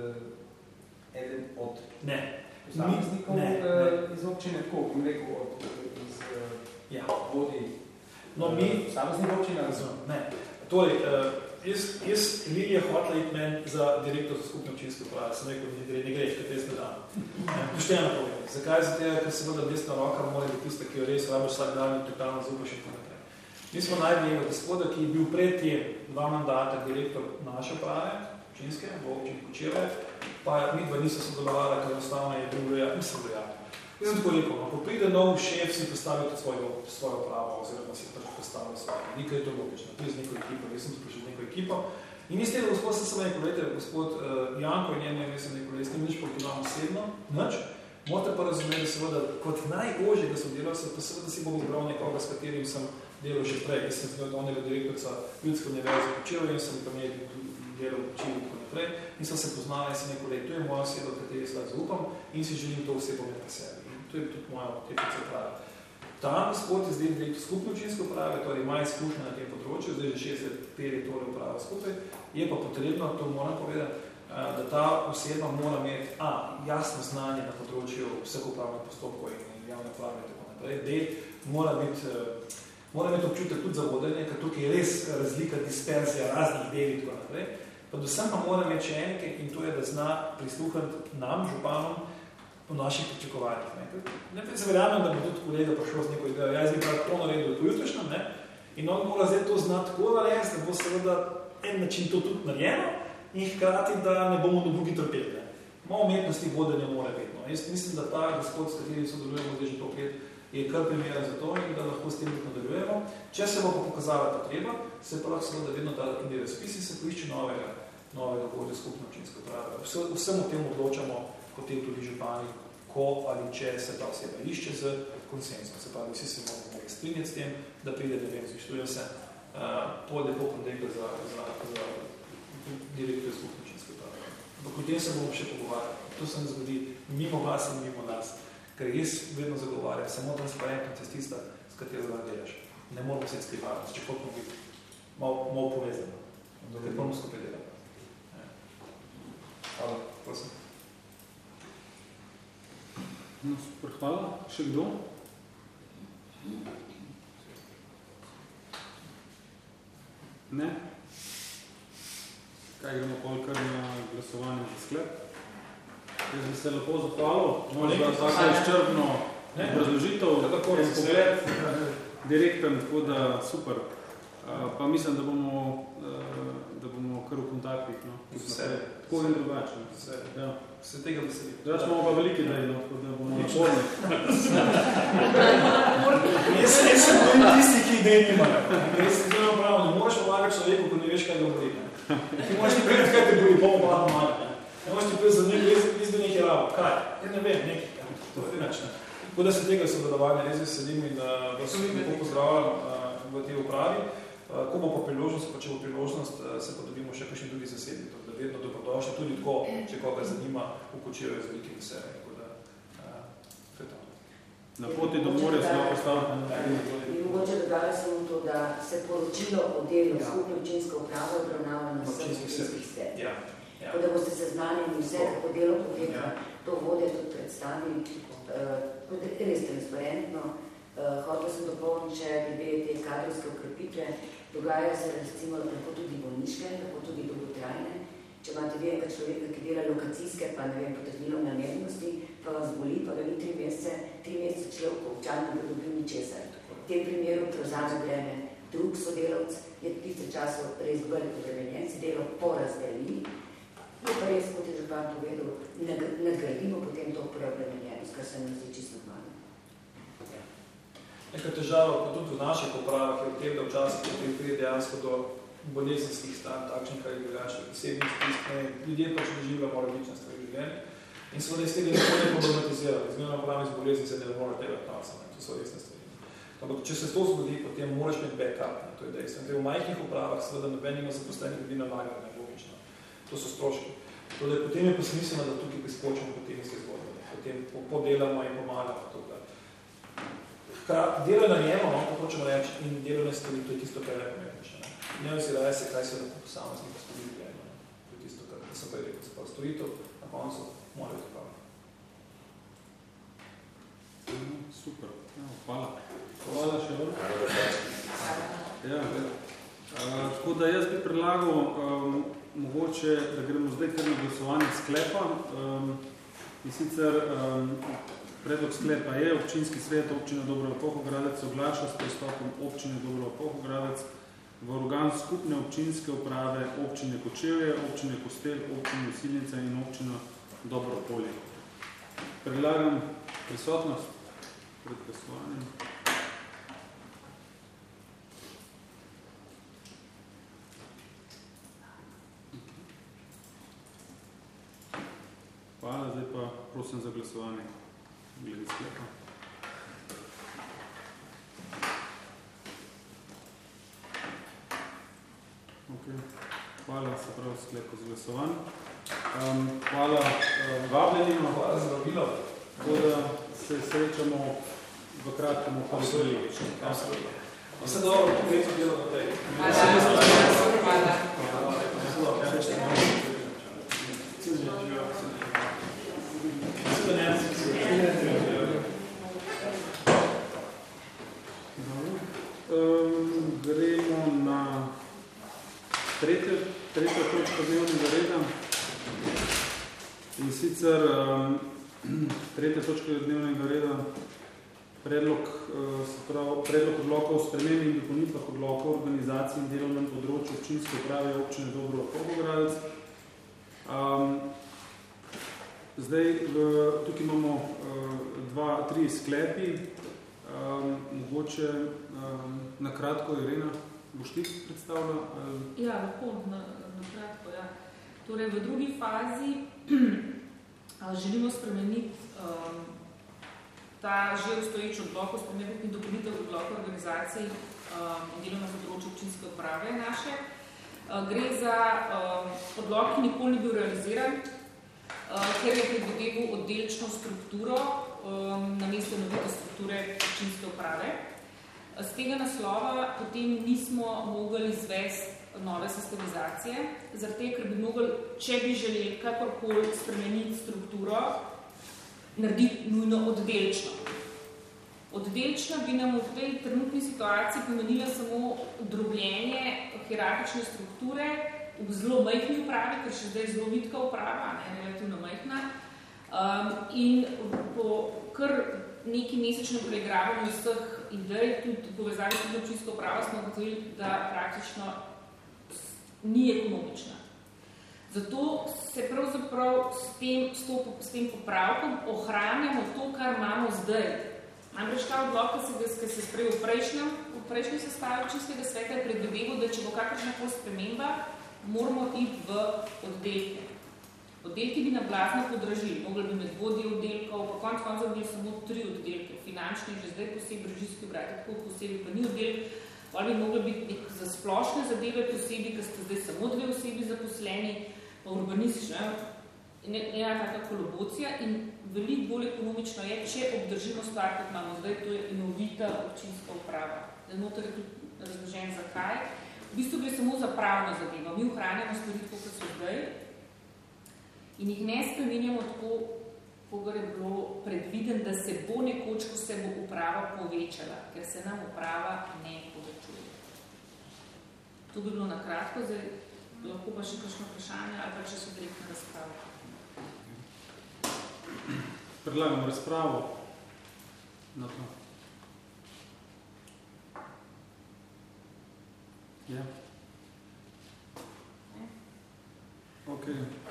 eden od posameznikov iz občine, tako bom rekel, iz vodi posameznih občina? Ne. Torej, jaz Lilija hotela iti meni za direktor za skupne občinske uprave. Sem rekel, ne greš, kaj te jaz ne dam. Pošteno povem. Zakaj? Zato, ker seveda desna roka mora biti tista, ki jo res rabiš vsak dan in totalno zaupaš in tako naprej. Mi smo najbolj enega gospoda, ki je bil pred tem 2 mandata direktor naše uprave, občinske, v občini Kočevje, pa midva niso sodelovala, ker enostavno je bil lojal. Mislim lojal. Jaz sem tako rekel, ko pride nov šef, si postavi svojo pravo, oziroma si postavi svojo. Nekaj je to logično, tu je z neko ekipo, jaz sem sprašil neko ekipo. In iz tega gospod sem rekel, gledajte, gospod Janko in njeno ime sem rekel, jaz ne nič povedal osebno, nič. Morate pa razumeti, seveda, kot najožjega sodelavca, pa seveda si bom izbral nekoga, s katerim sem delal že prej. Jaz sem zelo onega direktorca Ljudske univerze v Kočevju in sem pa njej delal v Kočevju in tako naprej. In sem se poznal in sem rekel, to je moja oseba, v kateri jaz zaupam in si želim to osebo med sebi. In to je tudi moja tehnica prava. Ta gospod je zdaj direktor skupne občinske uprave, torej ima izkušnje na tem področju, zdaj že 65 je torej uprava skupaj. Je pa potrebno, to moram povedati, da ta oseba mora imeti jasno znanje na področju vseh upravnih postopkov in javne uprave in tako naprej. Mora imeti občutek tudi za vodenje, ker tukaj je res razlika, disperzija raznih delov in tako naprej. Predvsem pa mora imeti še enke in to je, da zna prisluhati nam, županom, po naših pričakovanjih. Ne verjamem, da bo tudi kolega prišel z neko idejo, jaz bi prav to naredil pojutrišnjem, in on mora zdaj to znati tako narediti, da bo seveda en način to tudi narejeno in hkrati, da ne bomo do drugi trpeli. Malo umetnosti vodenja mora biti. Jaz mislim, da ta gospod, s katerim sodelujemo zdaj že toliko let, je kar primeren za to in da lahko s tem nadaljujemo. Če se bo pa pokazala potreba, se pa lahko seveda vedno da tudi razpisi, se poišče novega vodja skupne občinske uprave. Vsem o tem odločamo, potem tudi župani, ko ali če se ta oseba išče z konsenzom. Se pravi, vsi se moramo strinjati s tem, da pride, ne vem, zvištuje se lepo podekla za direktor skupne občinske uprave. Ampak o tem se bomo še pogovarjali. To se ne zgodi mimo vas in mimo nas, ker res vedno zagovarja, samo transparentnost je tista, s katero lahko delaš. Ne moramo se skrivati, če hočemo biti malo povezano. Ker moramo skupaj delati. Hvala, prosim. No, super, hvala. Še kdo? Ne? Kaj gremo kolikor na glasovanje za sklep? Jaz bi se lepo zahvalil, možda tako izčrpno obrazložitev, en pogled, direkten, tako da super. Pa mislim, da bomo kar v kontaktih, no. Tako in drugače. Ja. Se tega veseli. Zdaj smo pa veliki dejno, tako da bomo naporni. Jaz sem tudi tisti, ki idej nimajo. Jaz sem zelo pravo, ne moraš pomagati človeku, ko ne veš, kaj ga boli. Ti moraš ti prijeti, kaj te boli, bomo pa pomagati. Ne moraš ti prijeti za nekaj, izbi nekaj rabo. Kaj? Ja ne vem, nekaj. To je način. Tako da se tega sodelovanja res veselim in vas lepo pozdravljam v tej upravi. Ko bo pa priložnost, pa če bo priložnost, se pa dobimo še kakšni drugi zasedi, tako da vedno dobrodošli, tudi tako, če koga zanima, v Kočevju z velikim veseljem, tako da to je to. Na poti do morja se lahko postavljate. In mogoče dodala samo to, da se poročilo o delu skupne občinske uprave obravnava na vseh občinskih svetih. Tako da boste seznanjeni vse, kako delo poteka, to vodje tudi predstavili, res transparentno. Hotel sem dopolniti še glede te kadrovske ukrepitve. Dogajajo se recimo lahko tudi bolniške, lahko tudi dolgotrajne. Če imate enega človeka, ki dela lokacijske, pa ne vem, potrdilo namernosti, pa vas boli, pa ga ni 3 mesece človek občan ne dobil ničesar. V tem primeru prevzame breme drug sodelavc, je v tistem času res velik obremenjen, si delo porazdeli. Je pa res, kot je župan povedal, nadgradimo potem to preobremenjenost, kar se nam zdi čisto malo. Nekaj težava, pa tudi v naših upravah je v tem, da včasih potem pride dejansko do bolezenskih stanj, takšnih ali drugačnih osebnih stisk, ljudje pač doživljajo različne stvari v življenju. In seveda iz tega lahko ne problematizirati. Izmerno upravni z bolezni se ne more tega odnositi, to so resne stvari. Ampak če se to zgodi, potem moraš imeti backup, to je dejstvo. V majhnih upravah seveda noben ima zaposlenih ljudi nalagati, logično. To so stroški. Torej, potem je pa smiselno, da tukaj priskočimo potem iz zgodbe. Potem podelamo in pomagamo to. Delo najemo, to hočemo reči, in delovne stvari, to je tisto, kar je najpomembnejše. Ne si raje se, kaj se lahko posameznik stori v življenju. To je tisto, kar sem pa rekel, se pa storitev, na koncu mora biti prav. Super, hvala. Hvala še vrlo. Tako da jaz bi predlagal mogoče, da gremo zdaj kar na glasovanje sklepa. In sicer predlog sklepa je, občinski svet občine Dobrova Polhogradec soglaša s pristopom občine Dobrova Polhogradec v organ skupne občinske uprave občine Kočevje, občine Kostel, občine Osilnica in občina Dobro Polje. Predlagam prisotnost pred glasovanjem. Hvala, zdaj pa prosim za glasovanje. Glede sklepa. Okay. Hvala, se pravi sklepo z glasovanjem. Hvala vabljenima. Hvala za vabilo. Tako da se srečamo v kratkem okolju. Vse dobro, pogledajte delo na tej. Gremo na tretjo točko dnevnega reda. In sicer tretja točka dnevnega reda predlog odloka o spremembi in dopolnitvah odloka o organizaciji in delovnem področju občinske uprave občine Dobrova Polhogradec. Zdaj, tukaj imamo 2-3 sklepi. Mogoče na kratko, Irena, boš ti predstavila? Ja, lahko, na kratko, ja. Torej, v drugi fazi želimo spremeniti ta že obstoječ odlok o spremembah in dopolnitev odloka organizacij in delovnem področju občinske uprave naše. Gre za odlok, ki nikoli ni bil realiziran, ker je predvideval oddelčno strukturo namesto novite strukture občinske uprave. Z tega naslova potem nismo mogli izvesti nove sistemizacije, zaradi ker bi mogli, če bi želeli kakorkoli spremeniti strukturo, narediti nujno oddelčno. Oddelčno bi nam v tej trenutni situaciji pomenila samo drobljenje hierarhične strukture v zelo majhni upravi, ker še zdaj je zelo vitka uprava, relativno majhna, in po kar neki mesečnem preigravanju vseh idej, tudi povezavi tudi občinsko upravo, smo gotovili, da praktično ni ekonomična. Zato se pravzaprav s tem popravkom ohranjamo to, kar imamo zdaj. Namreč ta odlok, ki se sprejel v prejšnjem sestavi občinskega sveta, je predvideval, da če bo kakršnakoli sprememba, moramo iti v oddelke. Oddelki bi nam blazno podražili, mogli bi med vodje oddelkov, pa konec koncev bili samo 3 oddelke, finančni, že zdaj posebej brežijski obrati, tako posebej pa ni oddelk, ali bi mogli biti za splošne zadeve posebej, ker ste zdaj samo 2 osebi zaposleni, pa urbanistična, ena taka kolobocija in veliko bolj ekonomično je, če obdržimo stvar, kot imamo zdaj, to je enovita občinska uprava. Zdaj noter je tudi razložen zakaj. V bistvu gre samo za pravno zadevo. Mi ohranjamo stvari tako, kot so zdaj in jih ne spreminjamo tako, kogar je bilo predviden, da se bo nekoč, ko se bo uprava povečala, ker se nam uprava ne povečuje. To bi bilo na kratko, zdaj lahko pa še kakšno vprašanje ali pa če so direktne razprave. Predlagam razpravo na to. Ja. Ok.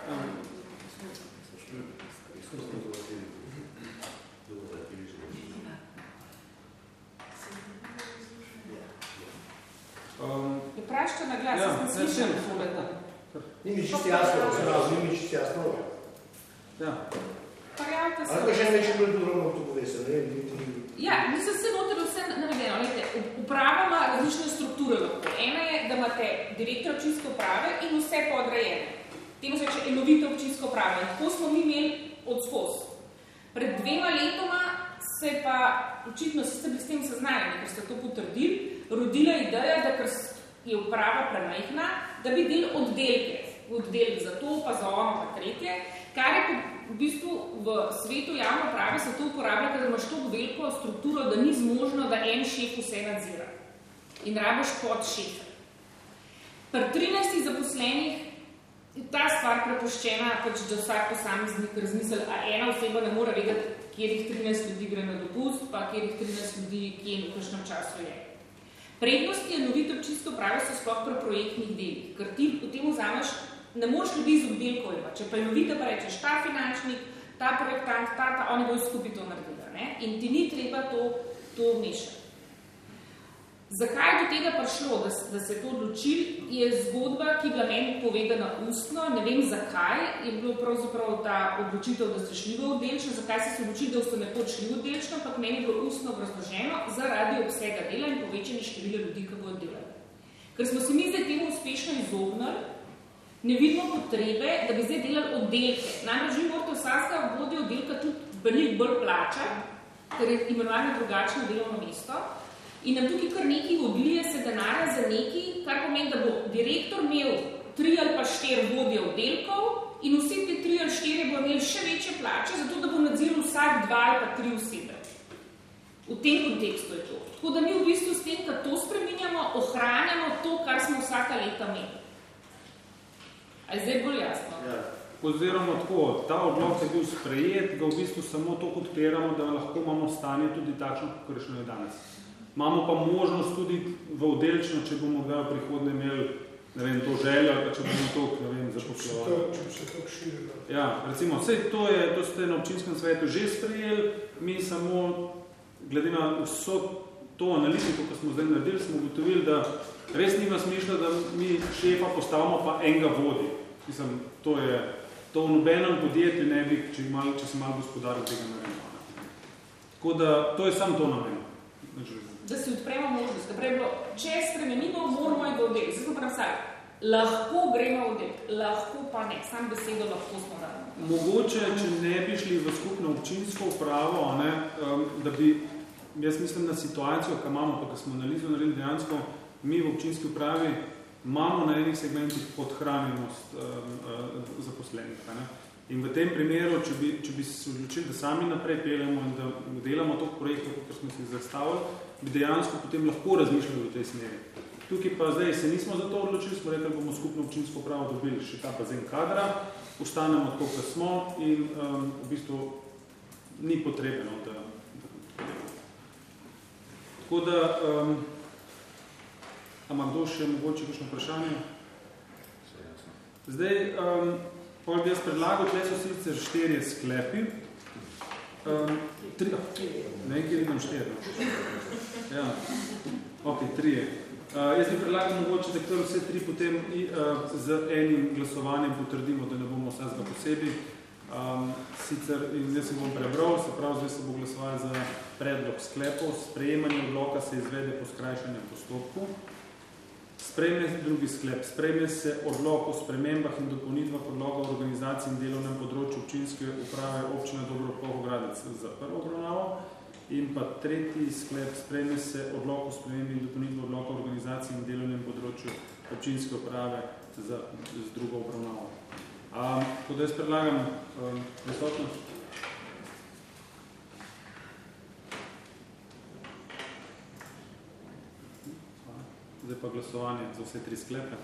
Je prašča na glas, sem slišal tole. Ni mi čisto jasno. Ja. Parjavte se. Ali pa še nekaj bilo to povesel, ne? Ja, mislim se noter vse navedeno. Uprava ima različne strukture lahko. Ena je, da imate direktor občinske uprave in vse podrejene. Temu se reče enovita občinska uprava. In tako smo mi imeli odskoz. Pred 2 letoma se pa, očitno ste bili s tem seznanjeni, ker ste to potrdili, rodila ideja, da ker je uprava premajhna, da bi del oddelek za to, pa za ono, pa tretje, kar je v bistvu v svetu javne uprave se to uporablja, ker imaš to veliko strukturo, da ni zmožno, da en šef vse nadzira. In rabiš pod šefa. Pri 13 zaposlenih je ta stvar prepuščena, pač, da vsak posameznik razmisli, a ena oseba ne mora vedeti, kjerih 13 ljudi gre na dopust, pa kjerih 13 ljudi, kje v kakšnem času je. Prednosti enovite občinske uprave so sploh pri projektnih delih, ker ti v tem vzameš, ne moreš ljudi z oddelkov ima. Če pa enovite pa rečeš, ta finančnik, ta projektant, ta, oni bojo skupaj to naredila, ne? In ti ni treba to mešati. Zakaj je do tega prišlo, da se to odločili, je zgodba, ki je bila meni povedana ustno, ne vem zakaj, je bilo pravzaprav ta odločitev, da ste šli v oddelčno, zakaj ste se odločili, da ste nekoč šli v oddelčno, ampak meni je bilo ustno obrazloženo zaradi obsega dela in povečanje števila ljudi, ki bodo delali. Ker smo se mi zdaj temu uspešno izognili, ne vidimo potrebe, da bi zdaj delali oddelke. Namreč vi morate vsakega vodja oddelka tudi veliko bolj plačati, ker je imenovanje drugačno delovno mesto. In nam tukaj kar nekaj odlije se denarja za nekaj, kar pomeni, da bo direktor imel 3 ali pa 4 vodje oddelkov in vsi te 3 ali 4 bo imeli še večje plače, zato da bo nadziral vsak 2 ali pa 3 osebe. V tem kontekstu je to. Tako da mi v bistvu s tem, kad to spreminjamo, ohranjamo to, kar smo vsaka leta imeli. A je zdaj bolj jasno? Ja. Oziroma tako, ta odlok je bil sprejet, ga v bistvu samo to podpiramo, da lahko imamo stanje tudi takšno, kakršno je danes. Imamo pa možnost tudi v oddelčno, če bomo v prihodnje imeli, ne vem, to željo, pa če bomo to, ne vem, zaposlovali. Če bi se to širilo. Ja, recimo, vse to ste na občinskem svetu že sprejeli, mi samo, glede na vso to analitiko, ko smo zdaj naredili, smo ugotovili, da res nima smišla, da mi šefa postavimo pa enega vodi. Mislim, to v nobenem podjetju ne bi, če se malo gospodaril tega naredimo. Tako da, to je samo to namen. Da si odpremo možnost, da prej bilo, če spremenimo, moramo je do oddelek. Zdaj smo pravsali, Lahko gremo v del, lahko pa ne, sam besedo lahko smo radno. Mogoče, če ne bi šli v skupno občinsko upravo, da bi, jaz mislim na situacijo, ki imamo, pa ki smo analizo naredili dejansko, mi v občinski upravi imamo na enih segmentih podhranjenost zaposlenih. In v tem primeru, če bi se odločili, da sami naprej peljemo in da delamo to projektov, kot smo si zastavili, bi dejansko potem lahko razmišljali v tej smeri. Tukaj pa zdaj se nismo za to odločili, smo rekli, da bomo skupno občinsko upravo dobili še ta bazen kadra, ostanemo tako, kot smo in v bistvu ni potrebno, da tako da, ima kdo še mogoče kakšno vprašanje? Zdaj, pa bi jaz predlagal, tle so sicer 4 sklepi. 3, ne, kjer imam 4. Ja, ok, 3. Jaz bi predlagal mogoče, da kar vse 3 potem z enim glasovanjem potrdimo, da ne bomo vsega posebej. Sicer, in jaz se bom prebral, se pravi, zdaj se bo glasovali za predlog sklepov. Sprejemanje odloka se izvede po skrajšanjem postopku. Sprejme drugi sklep. Sprejme se odlok o spremembah in dopolnitvah odloka o organizaciji in delovnem področju občinske uprave občine Dobro-Polhogradec za prvo obravnavo. In pa tretji sklep. Sprejme se odlok o spremembi in dopolnitvah odloka o organizaciji in delovnem področju občinske uprave z drugo obravnavo. Tako da jaz predlagam prisotnost. Zdaj pa glasovanje za vse 3 sklepe.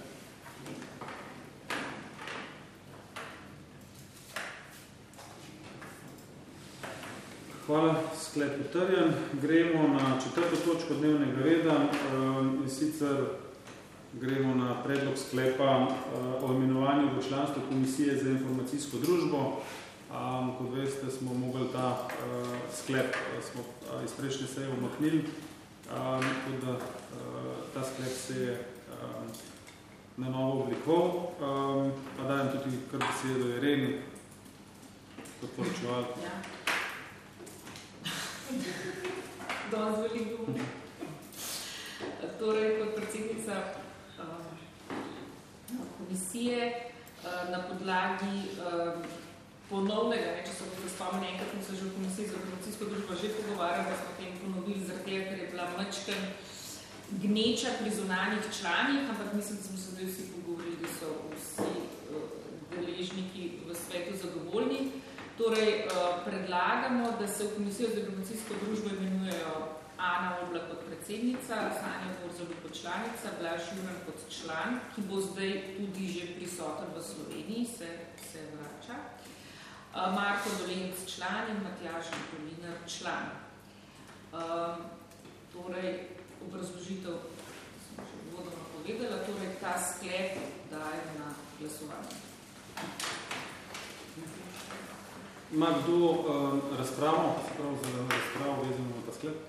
Hvala, sklep potrjen. Gremo na 4. točko dnevnega reda in sicer gremo na predlog sklepa o imenovanju v članstvo Komisije za informacijsko družbo. Kot veste, smo mogli ta sklep iz prejšnje seje umaknili. Tako da ta sklep se je na novo oblikoval. Pa dajem tudi kar besedo Ireni, kot poročevalko. Ja. Danes veliko. Torej, kot predsednica komisije na podlagi ponovnega, če se boste spomnili, enkrat smo se že v Komisiji za informacijsko družbo že pogovarjali, da smo tem ponovili zaradi tega, ker je bila mačken gneča pri zunanjih članih, ampak mislim, da smo se vsi pogovorili, da so vsi deležniki v svetu zadovoljni. Torej, predlagamo, da se v Komisijo za informacijsko družbo imenujejo Ana Oblak kot predsednica, Sanja Borzolu kot članica, Blaž Juran kot član, ki bo zdaj tudi že prisoten v Sloveniji, se vrača. Marko Dolenc član in Matjaž Dolinar član. Torej, obrazložitev sem še vodoma povedala, torej ta sklep daje na glasovanje. Ima kdo razpravo, se pravi za razpravo vezano na ta sklep?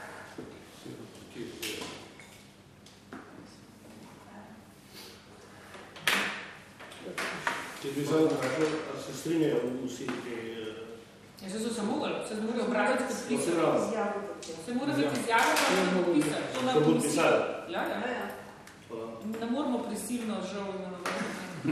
Če bi samo vprašal, ali se strinjajo vsi te... Ja, se mogli obraziti podpisati. Se mora biti izjavo, pa ne podpisati. To podpisali? Ja. Ne moramo prisilno žal imenovati.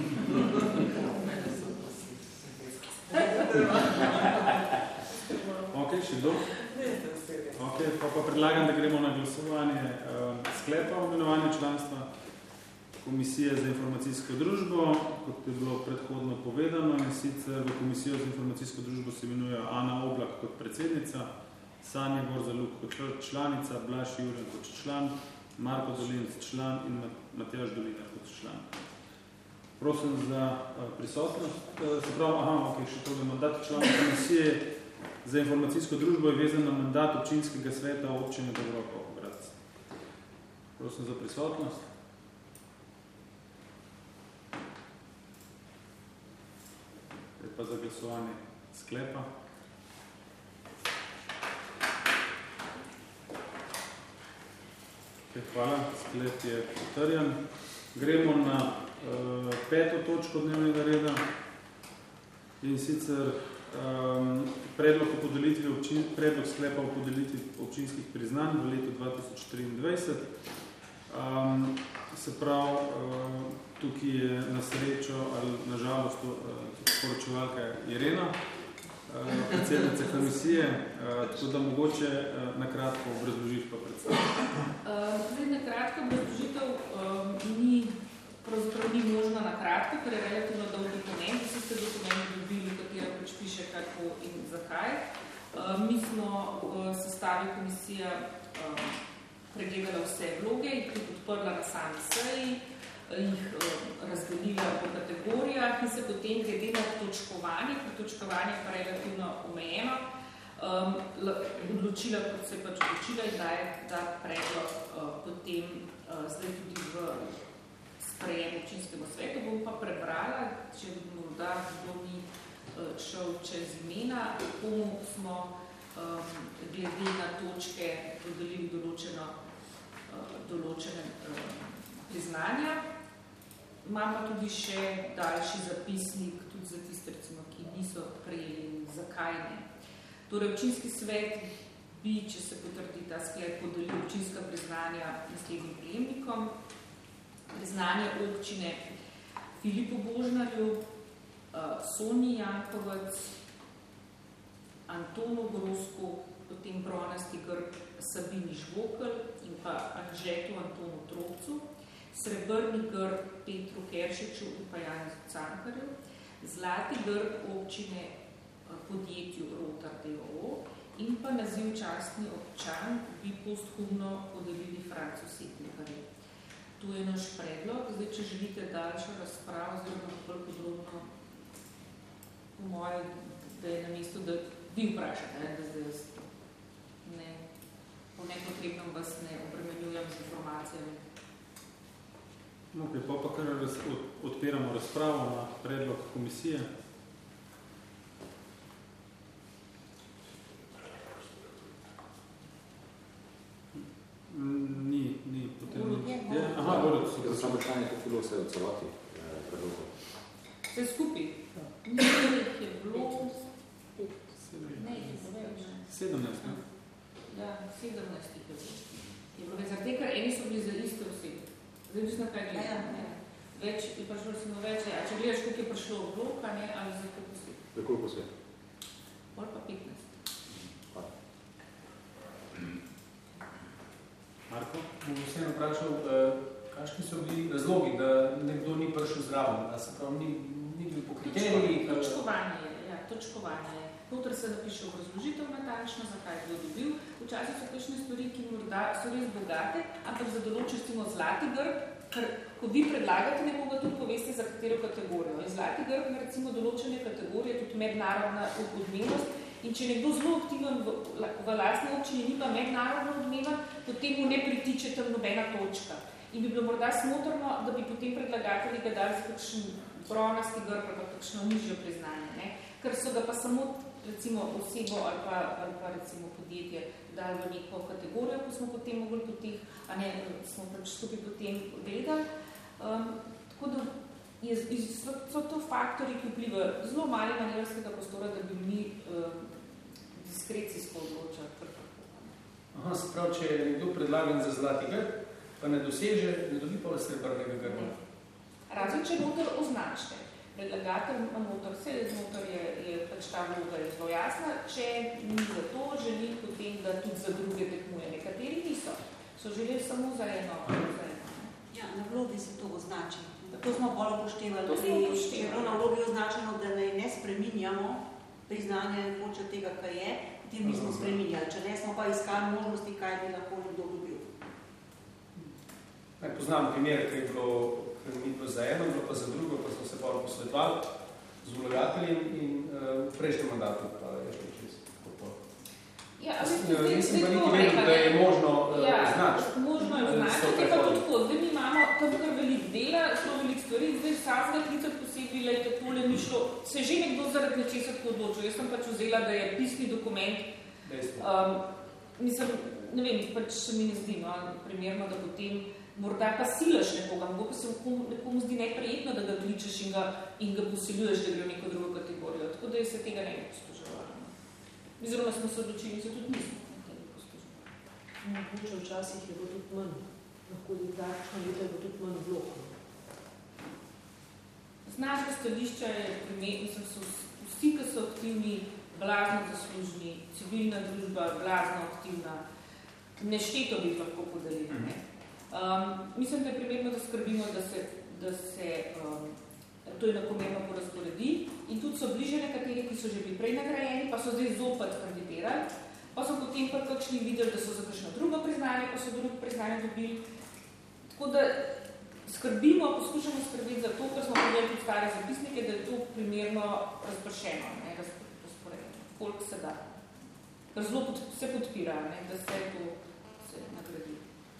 Ok, še kdo? Ok, pa predlagam, da gremo na glasovanje sklepa o imenovanju članstva Komisije za informacijsko družbo, kot je bilo predhodno povedano, in sicer v Komisijo za informacijsko družbo se imenuje Ana Oblak kot predsednica, Sanja Borzaluk kot članica, Blaž Juran kot član, Marko Dolenc član in Matjaž Dolinar kot član. Prosim za prisotnost. Se pravi, ok, še tole mandat člana Komisije za informacijsko družbo je vezan na mandat občinskega sveta občine Dobro-Polhogradec. Prosim za prisotnost. Pa za glasovanje sklepa. Hvala, sklep je potrjen. Gremo na 5. točko dnevnega reda in sicer predlog sklepa o podelitvi občinskih priznanj v letu 2023. Se pravi, tukaj je na srečo ali na žalost sporočevalka Irena, predsednica komisije, tako da mogoče na kratko obrazložiš pa predstaviti. Na kratko obrazložitev pravzaprav ni možno na kratko, ker je relativno dolg dokument, vsi ste dokumenti dobili, v katero pač piše kako in zakaj. Mi smo v sestavi komisija pregledala vse vloge, jih podprla na sami seji, jih razdelila po kategorijah in se potem glede na točkovanje, ker točkovanje pa relativno omejeno, odločila, kot se je pač odločila in da predlog potem zdaj tudi v sprejem občinskemu svetu. Bom pa prebrala, če morda kdo ni šel čez imena, komu smo glede na točke dodelili določene priznanja. Imam pa tudi še daljši zapisnik, tudi za tiste, recimo, ki niso prejeli, zakaj ne. Torej, občinski svet bi, če se potrdi ta sklep, podelil občinska priznanja naslednjim prejemnikom. Priznanje občine Filipu Božnarju, Sonji Jankovec, Antonu Grosku, potem bronasti grb Sabini Žvokelj in pa Anžetu Antonu Tropcu, srebrni grb Petru Keršiču in pa Janezu Cankarju, zlati grb občine podjetju Rotar d.o.o. in pa naziv častni občan bi posthumno podelili Francu Setnikarju. To je naš predlog. Zdaj, če želite daljšo razpravo, oziroma bolj podrobno, po moje, da je na mestu, da vi vprašate, da zdaj po nepotrebnem vas ne obremenjujem z informacijami. No, pa kar odpiramo razpravo na predlog komisije. Ni potem ni. Aha, Borut. Samo vprašanje, kako bilo vse v celoti predlogov? Vse skupaj? Nekaj je bilo... 17, ne? Ja, 17 je bilo. Zaradi, ker eni so bili za iste osebe. Zdaj mislim, kaj gledam. Več je prišlo samo več. A če gledaš, koliko je prišlo v blok, ali za koliko oseb? Za koliko oseb? Bolj pa 15. Marko? Bom vseeno vprašal, kakšni so bili razlogi, da nekdo ni prišel zraven, da se prav ni bil po kriteriji? Točkovanje. Notri se napiše obrazložitev natančno, zakaj je dobil. Včasih so kakšne stvari, ki morda so res bogate, ampak za določimo zlati grb, ker ko vi predlagate, nekoga tudi poveste, za katero kategorijo. In zlati grb ima recimo določene kategorije, tudi mednarodna odmevnost. In če nekdo zelo aktiven v lastni občini ni pa mednarodno odmeven, potem mu ne pritiče tam nobena točka. In bi bilo morda smotrno, da bi potem predlagatelji ga dali za kakšen bronasti grb ali pa kakšno nižjo priznanje. Ne? Ker so ga pa samo recimo osebo ali pa recimo podjetje dali v neko kategorijo, ko smo potem mogli po teh, a ne, smo pač skupaj potem gledali. Tako da so to faktori, ki vplivajo zelo mali manevrskega prostora, da bi mi diskrecijsko odločali. Aha, se pravi, če je nekdo predlagan za zlati grb, pa ne doseže, ne dobi pa srebrnega grba. Razen, če noter označite. Predlagatelj noter, vse noter je pač ta vloga je zelo jasna, če ni za to, želi potem, da tudi za druge tekmuje. Nekateri niso. So želeli samo za eno. Ja, na vlogi se to označi. To smo bolj upoštevali. Če je bilo na vlogi označeno, da ne spreminjamo priznanje počet tega, kaj je, potem nismo spreminjali. Če ne, smo pa iskali možnosti, kaj bi lahko nekdo dobil. Poznam primer, ki je bilo za eno, bilo pa za drugo, pa smo se pa posvetovali z vlagateljem in v prejšnjem mandatu pa je to čisto tako. Ja, nisem pa niti vedel, da je možno označiti. Možno je označiti, pa tudi tako. Zdaj mi imamo tam kar veliko dela, zelo veliko stvari, zdaj vsakega klicati posebej, lejte, tole ni šlo. Se je že nekdo zaradi nečesa tako odločil. Jaz sem pač vzela, da je pisni dokument. Mislim, ne vem, pač se mi ne zdi, no, primerno, da potem morda pa silaš nekoga, mogoče se nekomu zdi neprijetno, da ga kličeš in ga posiljuješ, da gre v neko drugo kategorijo. Tako da se tega ne bi posluževali. Oziroma smo se odločili, se tudi nismo tega posluževali. Mogoče včasih je bilo tudi manj. lahko drugačno leta bo tudi manj vlog. Z našega stališča je primer, so vsi, ki so aktivni, blazno zaslužni, civilna družba, blazno aktivna, nešteto bi lahko podelili. Mislim, da je primerno, da skrbimo, da se to enakomerno porazporedi in tudi so bliže nekateri, ki so že bili prej nagrajeni, pa so zdaj zopet kandidirali, pa so potem pa kakšni videli, da so za kakšno drugo priznanje, pa so drugo priznanje dobili. Tako da skrbimo, poskušamo skrbeti za to, kar smo povedali tudi stare zapisnike, da je to primerno razpršeno, razporedeno, koliko se da. Ker zelo se podpira, da se to se nagradi.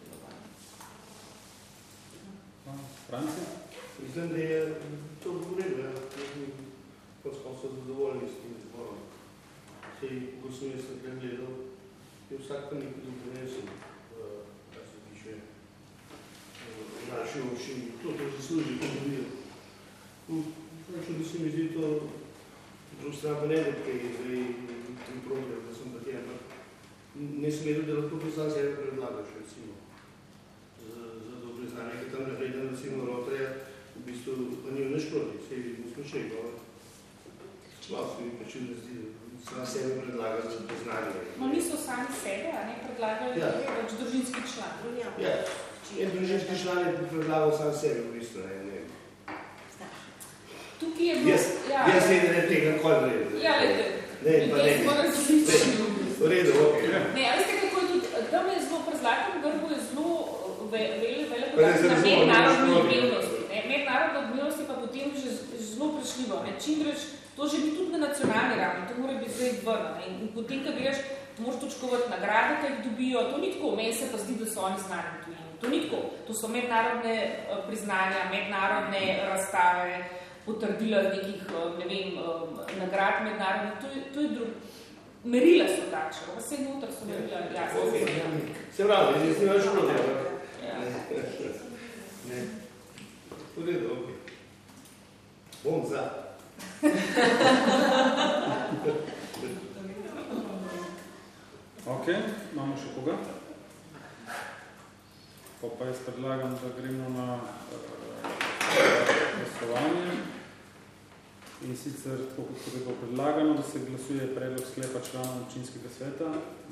Franci? Mislim, da je to govorilo, kot smo se zadovoljni s tem zborom. Sej, ko sem jaz nekaj gledal, je vsak pa nekaj doprinesel, kar se tiče v naši občini. To zasluži, to dobijo. Vprašal, da se mi zdi to drugo stran pa ne, da kaj je zdaj tem problem, da sem pa tja, ampak ne smeru, da lahko to sam sebe predlagaš, recimo, za to priznanje, ker tam naprej, da recimo Rotarja, v bistvu pa ni v nešproti, sej nismo še govor. Sploh se mi pač ne zdi, da sam sebe predlaga za priznanje. No, niso sami sebe, a ne predlagajo, da je več družinski član. Ja, en družinski član je predlagal sam sebe, v bistvu, ne. Tukaj je bilo... Jaz ne tega nikoli vrede. Ja, lejte. Ne, pa ne. V redu, okej. Ne, a veste, kako je tudi, tam je zelo, pri Zlatem grbu je zelo veliko na mednarodni odmevnosti. Mednarodna odmevnosti pa potem že zelo prešljivo. Čim greš, to že bi tudi na nacionalni ravni, to mora biti zdaj vrna. In potem, ko greš, moraš točkovati nagrade, kaj jih dobijo, to ni tako, meni se pa zdi, da so oni znani tujini. To ni tako, to so mednarodne priznanja, mednarodne razstave, potrdila nekih, ne vem, nagrad mednarodnih, to je drugo. Merila so takšne, pa vse noter so merila jasne. Se pravi, zdaj si imaš problem. Ne. V redu, okej. Bom za. Ok, imamo še koga? Pa jaz predlagam, da gremo na glasovanje. In sicer, tako kot je bilo predlagano, da se glasuje predlog sklepa članov občinskega sveta.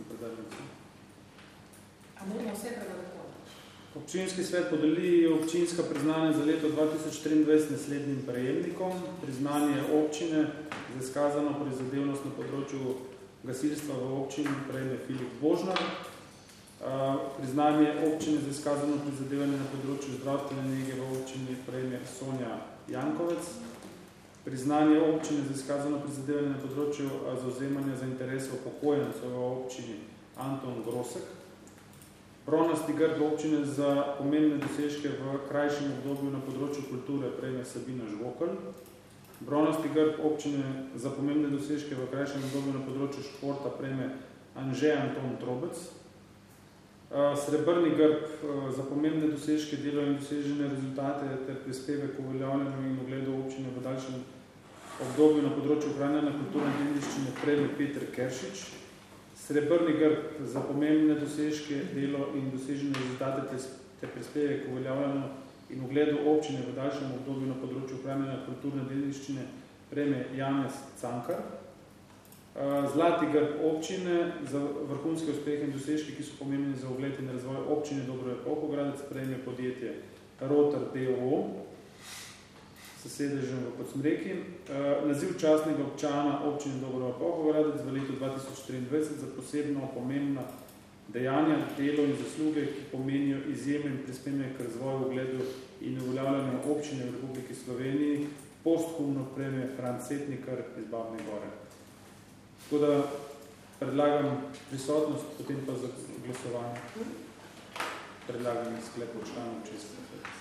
A moramo vse predlagati? Občinski svet podeli občinska priznanja za leto 2023 naslednjim prejemnikom. Priznanje občine za izkazano prizadevnost na področju gasilstva v občini prejme Filip Božnar. Priznanje občine za izkazano prizadevanje na področju zdravstvene nege v občini prejme Sonja Jankovec. Priznanje občine za izkazano prizadevanje na področju zavzemanja za interese upokojencev v občini Anton Grosek. Bronasti grb občine za pomembne dosežke v krajšem obdobju na področju kulture prejme Sabina Žvokelj. Bronasti grb občine za pomembne dosežke v krajšem obdobju na področju športa prejme Anže Anton Trobec. Srebrni grb za pomembne dosežke, delo in dosežene rezultate ter prispevek k uveljavljanju in ogledu občine v daljšem obdobju na področju ohranjanja kulturne dediščine prejme Peter Keršič. Srebrni grb za pomembne dosežke, delo in dosežene rezultate ter prispevek k uveljavljanju in ogledu občine v daljšem obdobju na področju ohranjanja kulturne dediščine prejme Janez Cankar. Zlati grb občine za vrhunske uspehe in dosežke, ki so pomembni za ogled in razvoj občine Dobroje Polhogradec, prejme podjetje Rotar d.o.o. s sedežem v Podsmreki. Naziv častnega občana občine Dobroje Polhogradec v letu 2023 za posebno pomembna dejanja, delo in zasluge, ki pomenijo izjemen prispevek k razvoju, ogledu in uveljavljanju občine v Republiki Sloveniji, posthumno prejme Franc Setnikar iz Babne Gore. Tako da predlagam prisotnost, potem pa za glasovanje. Predlagam sklep članov občinskega sveta.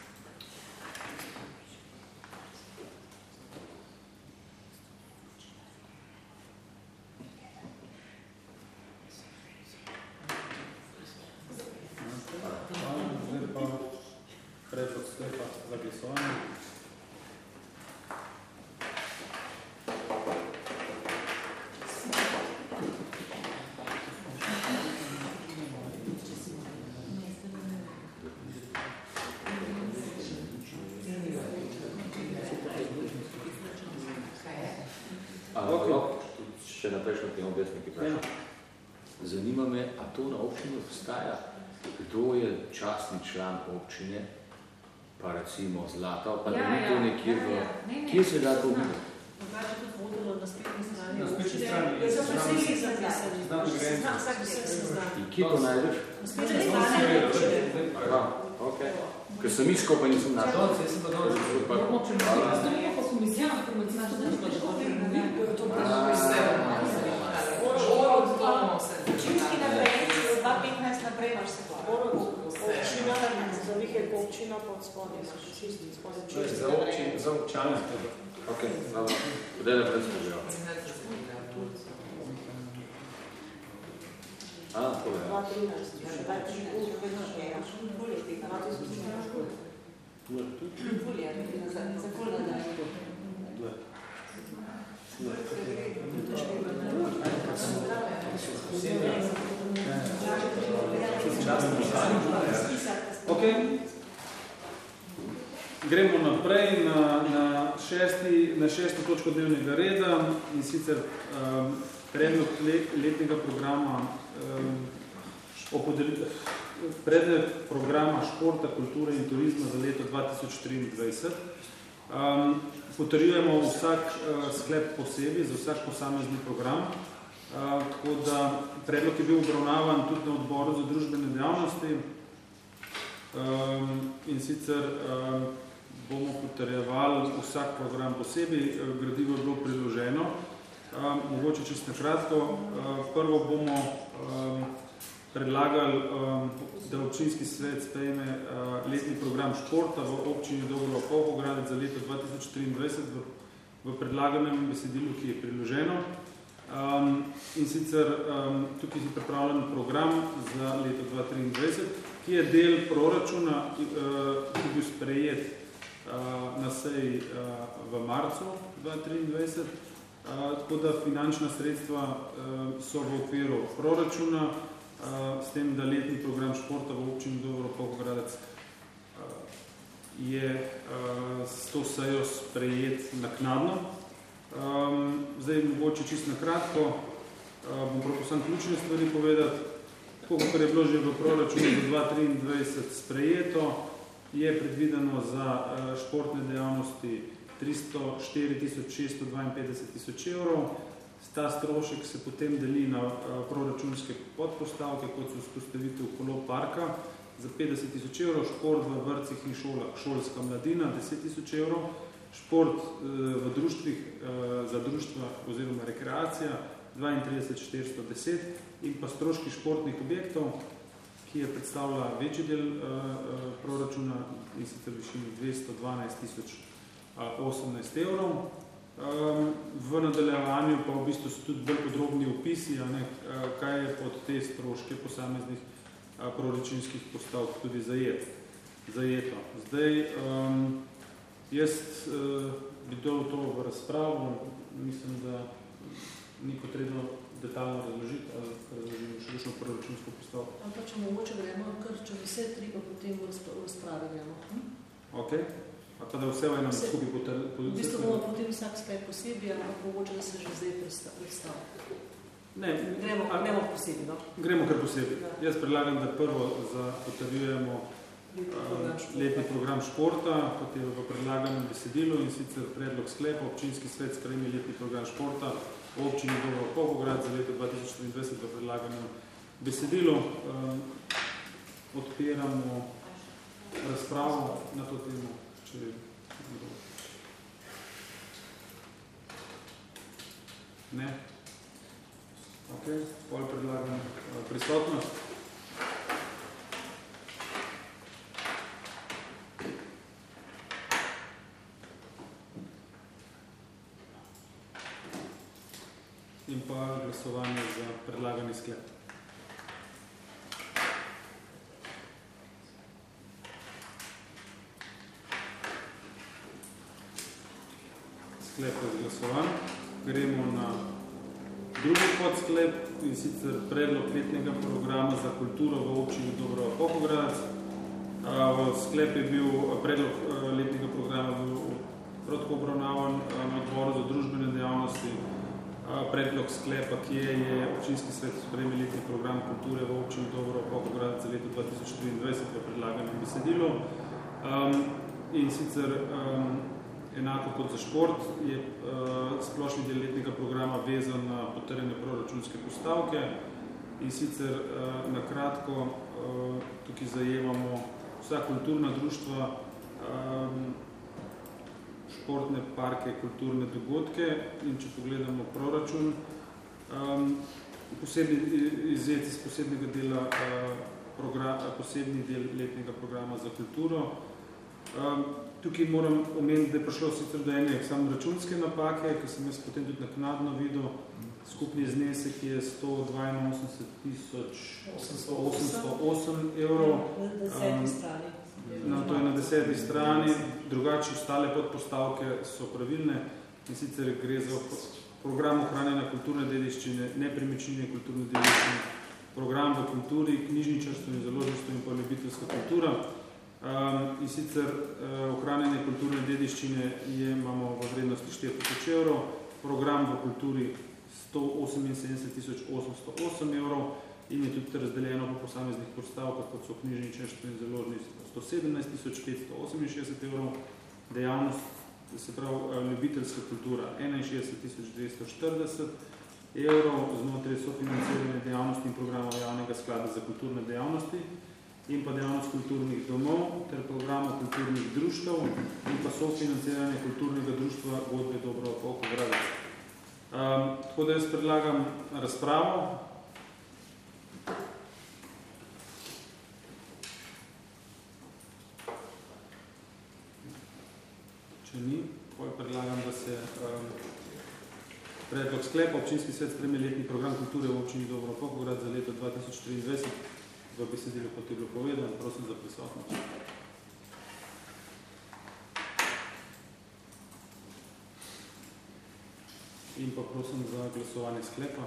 Zdaj pa predlog sklepa za glasovanje. Še naprej šlo tem objesniki vprašati. Zanima me, a to na občini obstaja, kdo je častni član občine, pa recimo Zlata, pa da ni to nekje v... Kje se da to videti? Mogoče tudi vodilo na spletni strani. Na spletni strani. In kje to najdeš? Na spletni strani. Ok. Ker sem iskal, pa nisem našel. Jaz sem pa dobro. Občinski naprej, 2015 naprej naš se Občina, za njih je občina pod spodnje. Za občane. Ok, dobro. Podaj naprej spoževal. To je. 2013. Gremo naprej na šesto točko dnevnega reda in sicer predlog letnega programa predlog programa športa, kulture in turizma za leto 2023. Potrjujemo vsak sklep posebej za vsak posamezni program, tako da predlog je bil obravnavan tudi na odboru za družbene dejavnosti in sicer bomo potrjevali vsak program posebej, gradivo je bilo priloženo. Mogoče čisto kratko. Prvo bomo predlagali, da občinski svet sprejme letni program športa v občini Dobro Polhogradec za leto 2023 v predlaganem besedilu, ki je priloženo. In sicer tukaj je pripravljen program za leto 2023, ki je del proračuna, ki je bil sprejet na seji v marcu 2023, tako da finančna sredstva so v okviru proračuna, s tem, da letni program športa v občini Dobro Polhogradec je s to sejo sprejet naknadno. Zdaj mogoče čisto na kratko, bom prav posam ključne stvari povedati. Koliko je bilo že v proračunu za 2023 sprejeto, je predvideno za športne dejavnosti 304.652 evrov. Ta strošek se potem deli na proračunske podpostavke, kot so vzpostavitev koloparka za 50.000 evrov, šport v vrtcih in šolah, šolska mladina 10.000 evrov, šport v društvih za društva oziroma rekreacija 32.410 in pa stroški športnih objektov, ki je predstavlja večji del proračuna in sicer višini 212.018 evrov. V nadaljevanju pa v bistvu so tudi bolj podrobni opisi, kaj je pod te stroške posameznih proračunskih postavk tudi zajeto. Zdaj, jaz bi dal to v razpravo, mislim, da ni potrebno detaljno razložiti, ali razložimo še kakšno proračunsko postavko. Ali pa če mogoče gremo, kar če vse tri, pa potem v razpravi gremo. Ok. A pa da vse v enem skupaj potrebno? V bistvu bomo potem vsak sklep posebej, ali pa mogoče, da se že zdaj predstavi. Gremo posebej, no? Gremo kar posebej. Jaz predlagam, da prvo potrjujemo letni program športa, kot je v predlaganem besedilu, in sicer predlog sklepa občinski svet sprejme letni program športa v občini Dobro Polhogradec za leto 2024 v predlaganem besedilu. Odpiramo razpravo na to temo. Ne? Ok, pol predlagam prisotnost. In pa glasovanje za predlagani sklep. Sklep je izglasovan. Gremo na drugi podsklep, in sicer predlog letnega programa za kulturo v občini Dobro Polhogradec. Sklep je bil, predlog letnega programa bil prav tako obravnavan na odboru za družbene dejavnosti predlog sklepa, kje je občinski svet sprejme letni program kulture v občini Dobro Pokograd za leto 2023 v predlaganem besedilu. In sicer enako kot za šport je splošni del letnega programa vezan na potrjene proračunske postavke in sicer na kratko tukaj zajemamo vsa kulturna društva, športne parke, kulturne dogodke in če pogledamo proračun, izvzet iz posebnega dela posebni del letnega programa za kulturo. Tukaj moram omeniti, da je prišlo sicer do ene samo računske napake, ki sem jaz potem tudi naknadno videl. Skupni znesek je 182.808 evrov. To je na 10. strani, drugače ostale podpostavke so pravilne in sicer gre za program ohranjanja kulturne dediščine, nepremičnine kulturne dediščine, program v kulturi, knjižničarstvo in založništvo in pa ljubiteljska kultura. In sicer ohranjanje kulturne dediščine imamo v vrednosti 4.000 evrov, program v kulturi 178.808 evrov in je tudi razdeljeno po posameznih postavkah, kot so knjižničarstvo in založništvo 117.568 evrov, dejavnost, se pravi ljubiteljska kultura 61.240 evrov, znotraj sofinanciranje dejavnosti in programa javnega sklada za kulturne dejavnosti in pa dejavnost kulturnih domov ter programov kulturnih društev in pa sofinanciranje kulturnega društva Godbe Dobro Pokogradec. Tako da jaz predlagam razpravo. Če ni, predlagam, da se predlog sklepa občinski svet sprejme letni program kulture v občini Dobro Pokograd za leto 2023 v besedilu, kot je bilo povedano. Prosim za prisotnost. In pa prosim za glasovanje sklepa.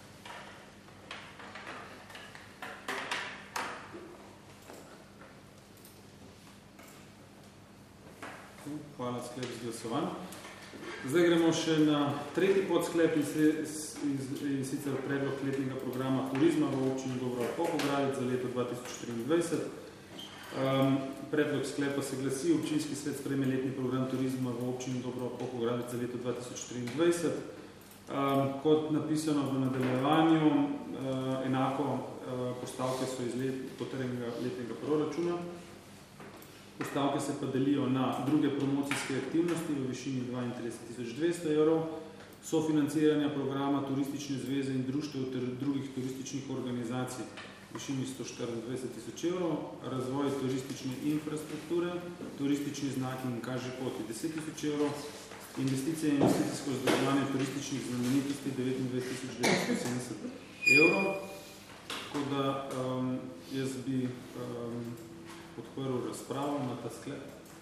Hvala, sklep izglasovan. Zdaj gremo še na tretji podsklep in sicer predlog letnega programa turizma v občini Dobro Pokogradec za leto 2023. Predlog sklepa se glasi: občinski svet sprejme letni program turizma v občini Dobro Pokogradec za leto 2023. Kot napisano v nadaljevanju, enako postavke so iz potrjenega letnega proračuna. Postavke se pa delijo na druge promocijske aktivnosti v višini 32.200 evrov, sofinanciranja programa turistične zveze in društev ter drugih turističnih organizacij v višini 124.000 evrov, razvoj turistične infrastrukture, turistični znaki in kaže poti 10.000 evrov, investicije in investicijsko vzdrževanje turističnih znamenitosti 29.970 evrov. Tako da jaz bi odprl razpravo na ta sklep.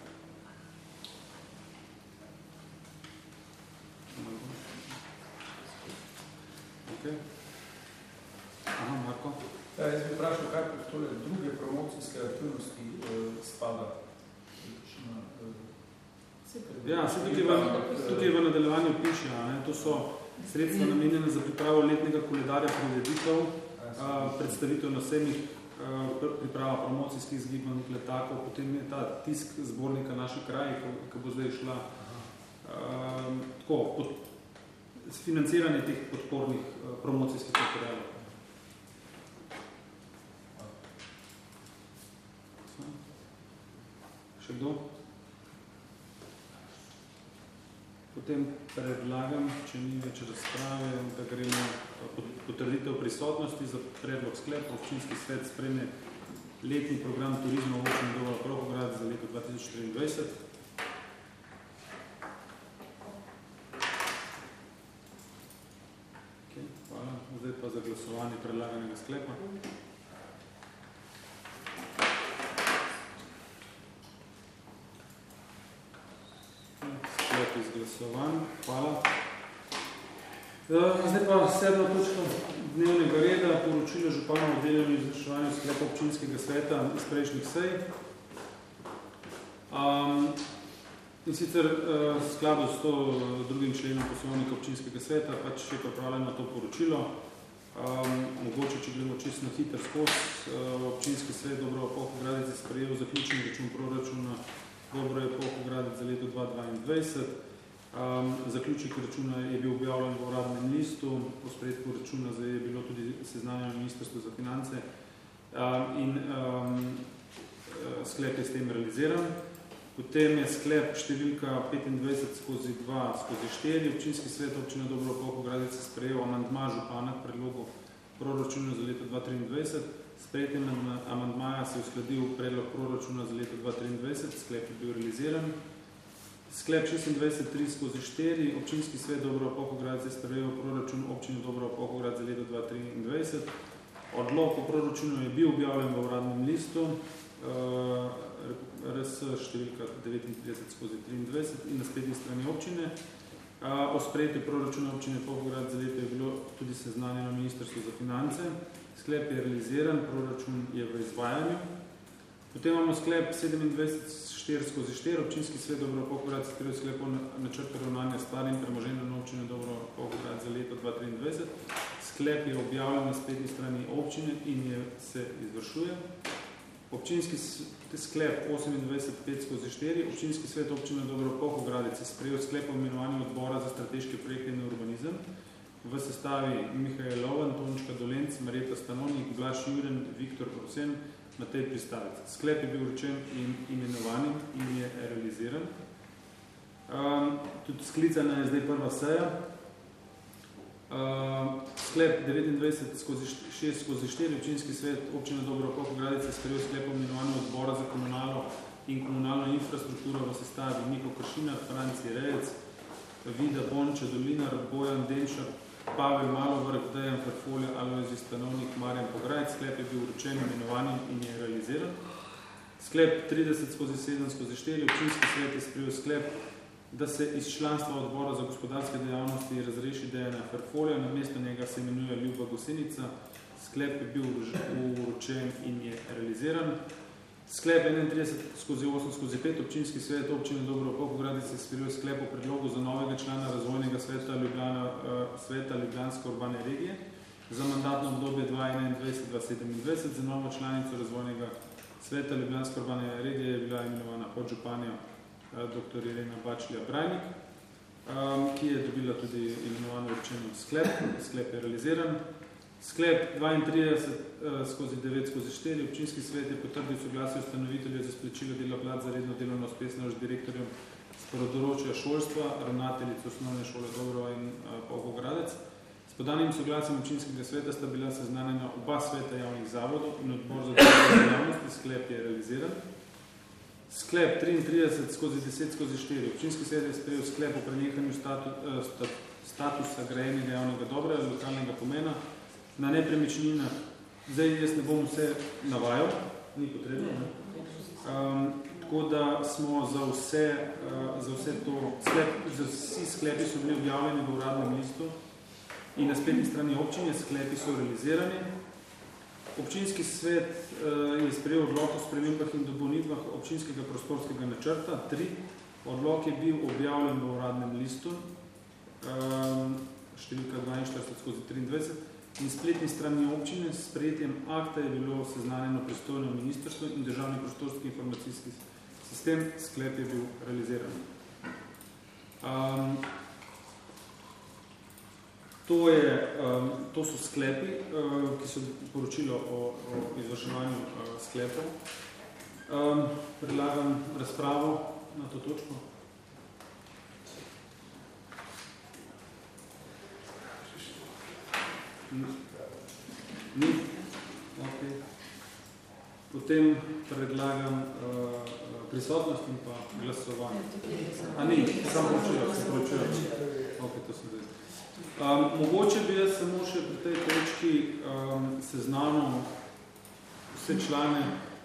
Okay. Aha, Marko. Ja, jaz bi vprašal, kaj tole druge promocijske aktivnosti spada? Ja, tukaj v nadaljevanju piše, to so sredstva namenjene za pripravo letnega koledarja prireditev, predstavitev na vseh priprava promocijskih zgibanih letakov, potem je ta tisk zbornika Naši kraji, ki bo zdaj šla financiranje teh podpornih promocijskih materialov. Še kdo? Potem predlagam, če ni več razprave, da gremo potrditev prisotnosti za predlog sklepa. Občinski svet sprejme letni program turizma v občini Dobro Pokograd za leto 2024. Okay, hvala. Zdaj pa za glasovanje predlaganega sklepa. Izglasovan. Hvala. Zdaj pa 7. točka dnevnega reda, poročilo župana o delanju in izvrševanju sklepa občinskega sveta iz prejšnjih sej. In sicer v skladu s 102. členom poslovnika občinskega sveta pač je pripravljeno to poročilo. Mogoče, če gremo čisto hiter skozi, občinski svet Dobra epoha Gradec je sprejel zaključni račun proračuna Dobra epoha Gradec za leto 2022. Zaključek računa je bil objavljen v uradnem listu, po sprejetku računa je bilo tudi seznanjeno Ministrstvo za finance in sklep je s tem realiziran. Potem je sklep številka 25/2/4, občinski svet občine Dobra epoha Gradec je sprejel amandma župana k predlogu proračuna za leto 2023. Sprejetjem amandmaja se je uskladil predlog proračuna za leto 2023, sklep je bil realiziran. Sklep 26/3/4, občinski svet Dobra epoha Gradec je sprejel proračun občine Dobra epoha Gradec za leto 2023. Odlok o proračunu je bil objavljen v uradnem listu, RS številka 39/23 in na spletni strani občine. O sprejetju proračuna občine Epoha Gradec za leto je bilo tudi seznanjeno Ministrstvo za finance. Sklep je realiziran, proračun je v izvajanju. Potem imamo sklep 27/4/4, občinski svet Dobra epoha Gradec je sprejel sklep o načrtu ravnanja s starim premoženjem občine Dobra epoha Gradec za leto 2023. Sklep je objavljen na spletni strani občine in se izvršuje. Občinski sklep 28/5/4, občinski svet občine Dobra epoha Gradec je sprejel sklep o imenovanju odbora za strateške projekte in urbanizem v sestavi Mihajl Lovan, Tončka Dolenc, Marjeta Stanonik, Blaž Juren, Viktor Prosen, Matej Pristavec. Sklep je bil vročen in imenovanim in je realiziran. Tudi sklicana je zdaj prva seja. Sklep 29/6/4, občinski svet občine Dobra epoha Gradec je sprejel sklep o imenovanju odbora za komunalo in komunalno infrastrukturo v sestavi Niko Kršinar, Franci Rejec, Vida Bonča, Dolinar, Bojan Denšar, Pavel Malovrh, Dejan Ferfolja, Alojzij Stanovnik, Marjan Pograjec. Sklep je bil vročen imenovanjem in je realiziran. Sklep 30/7/4, občinski svet je sprejel sklep, da se iz članstva odbora za gospodarske dejavnosti razreši Dejana Ferfolja, namesto njega se imenuje Ljuba Gosenica. Sklep je bil vročen in je realiziran. Sklep 31/8/5, občinski svet občine Dobra epoha Gradec je sprejel sklep o predlogu za novega člana razvojnega sveta Ljubljanske urbane regije za mandatno obdobje 2021-2027. Za novo članico razvojnega sveta Ljubljanske urbane regije je bila imenovana podžupanja dr. Irena Bačlja-Brajnik, ki je dobila tudi imenovano vročeno sklep. Sklep je realiziran. Sklep 32/9/4, občinski svet je potrdil soglasje ustanovitelja za splačilo dela plat za redno delovno uspešnost direktorjem z področja šolstva, ravnateljico osnovne šole Dobra in Epoha Gradec. S podanim soglasjem občinskega sveta sta bila seznanjena oba sveta javnih zavodov in odbor za delovne dejavnosti. Sklep je realiziran. Sklep 33/10/4, občinski svet je sprejel sklep o prenehanju statusa grajenega javnega dobra lokalnega pomena na nepremičninah. Zdaj jaz ne bom vse navajal, ni potrebno. Tako da smo za vse to, vsi sklepi so bili objavljeni v uradnem listu in na spletni strani občine, sklepi so realizirani. Občinski svet je sprejel odlok o spremembah in dopolnitvah občinskega prostorskega načrta 3. Odlok je bil objavljen v uradnem listu, številka 42/23 in spletni strani občine. S sprejetjem akta je bilo seznanjeno pristojno ministrstvo in državni prostorski informacijski sistem. Sklep je bil realiziran. To so sklepi, ki so poročilo o izvrševanju sklepov. Predlagam razpravo na to točko. Ni? Okay. Potem predlagam prisotnost in pa glasovanje. Ni, samo poročilo. Ok, to sem zdaj. Mogoče bi jaz samo še pri tej točki seznanil vse člane,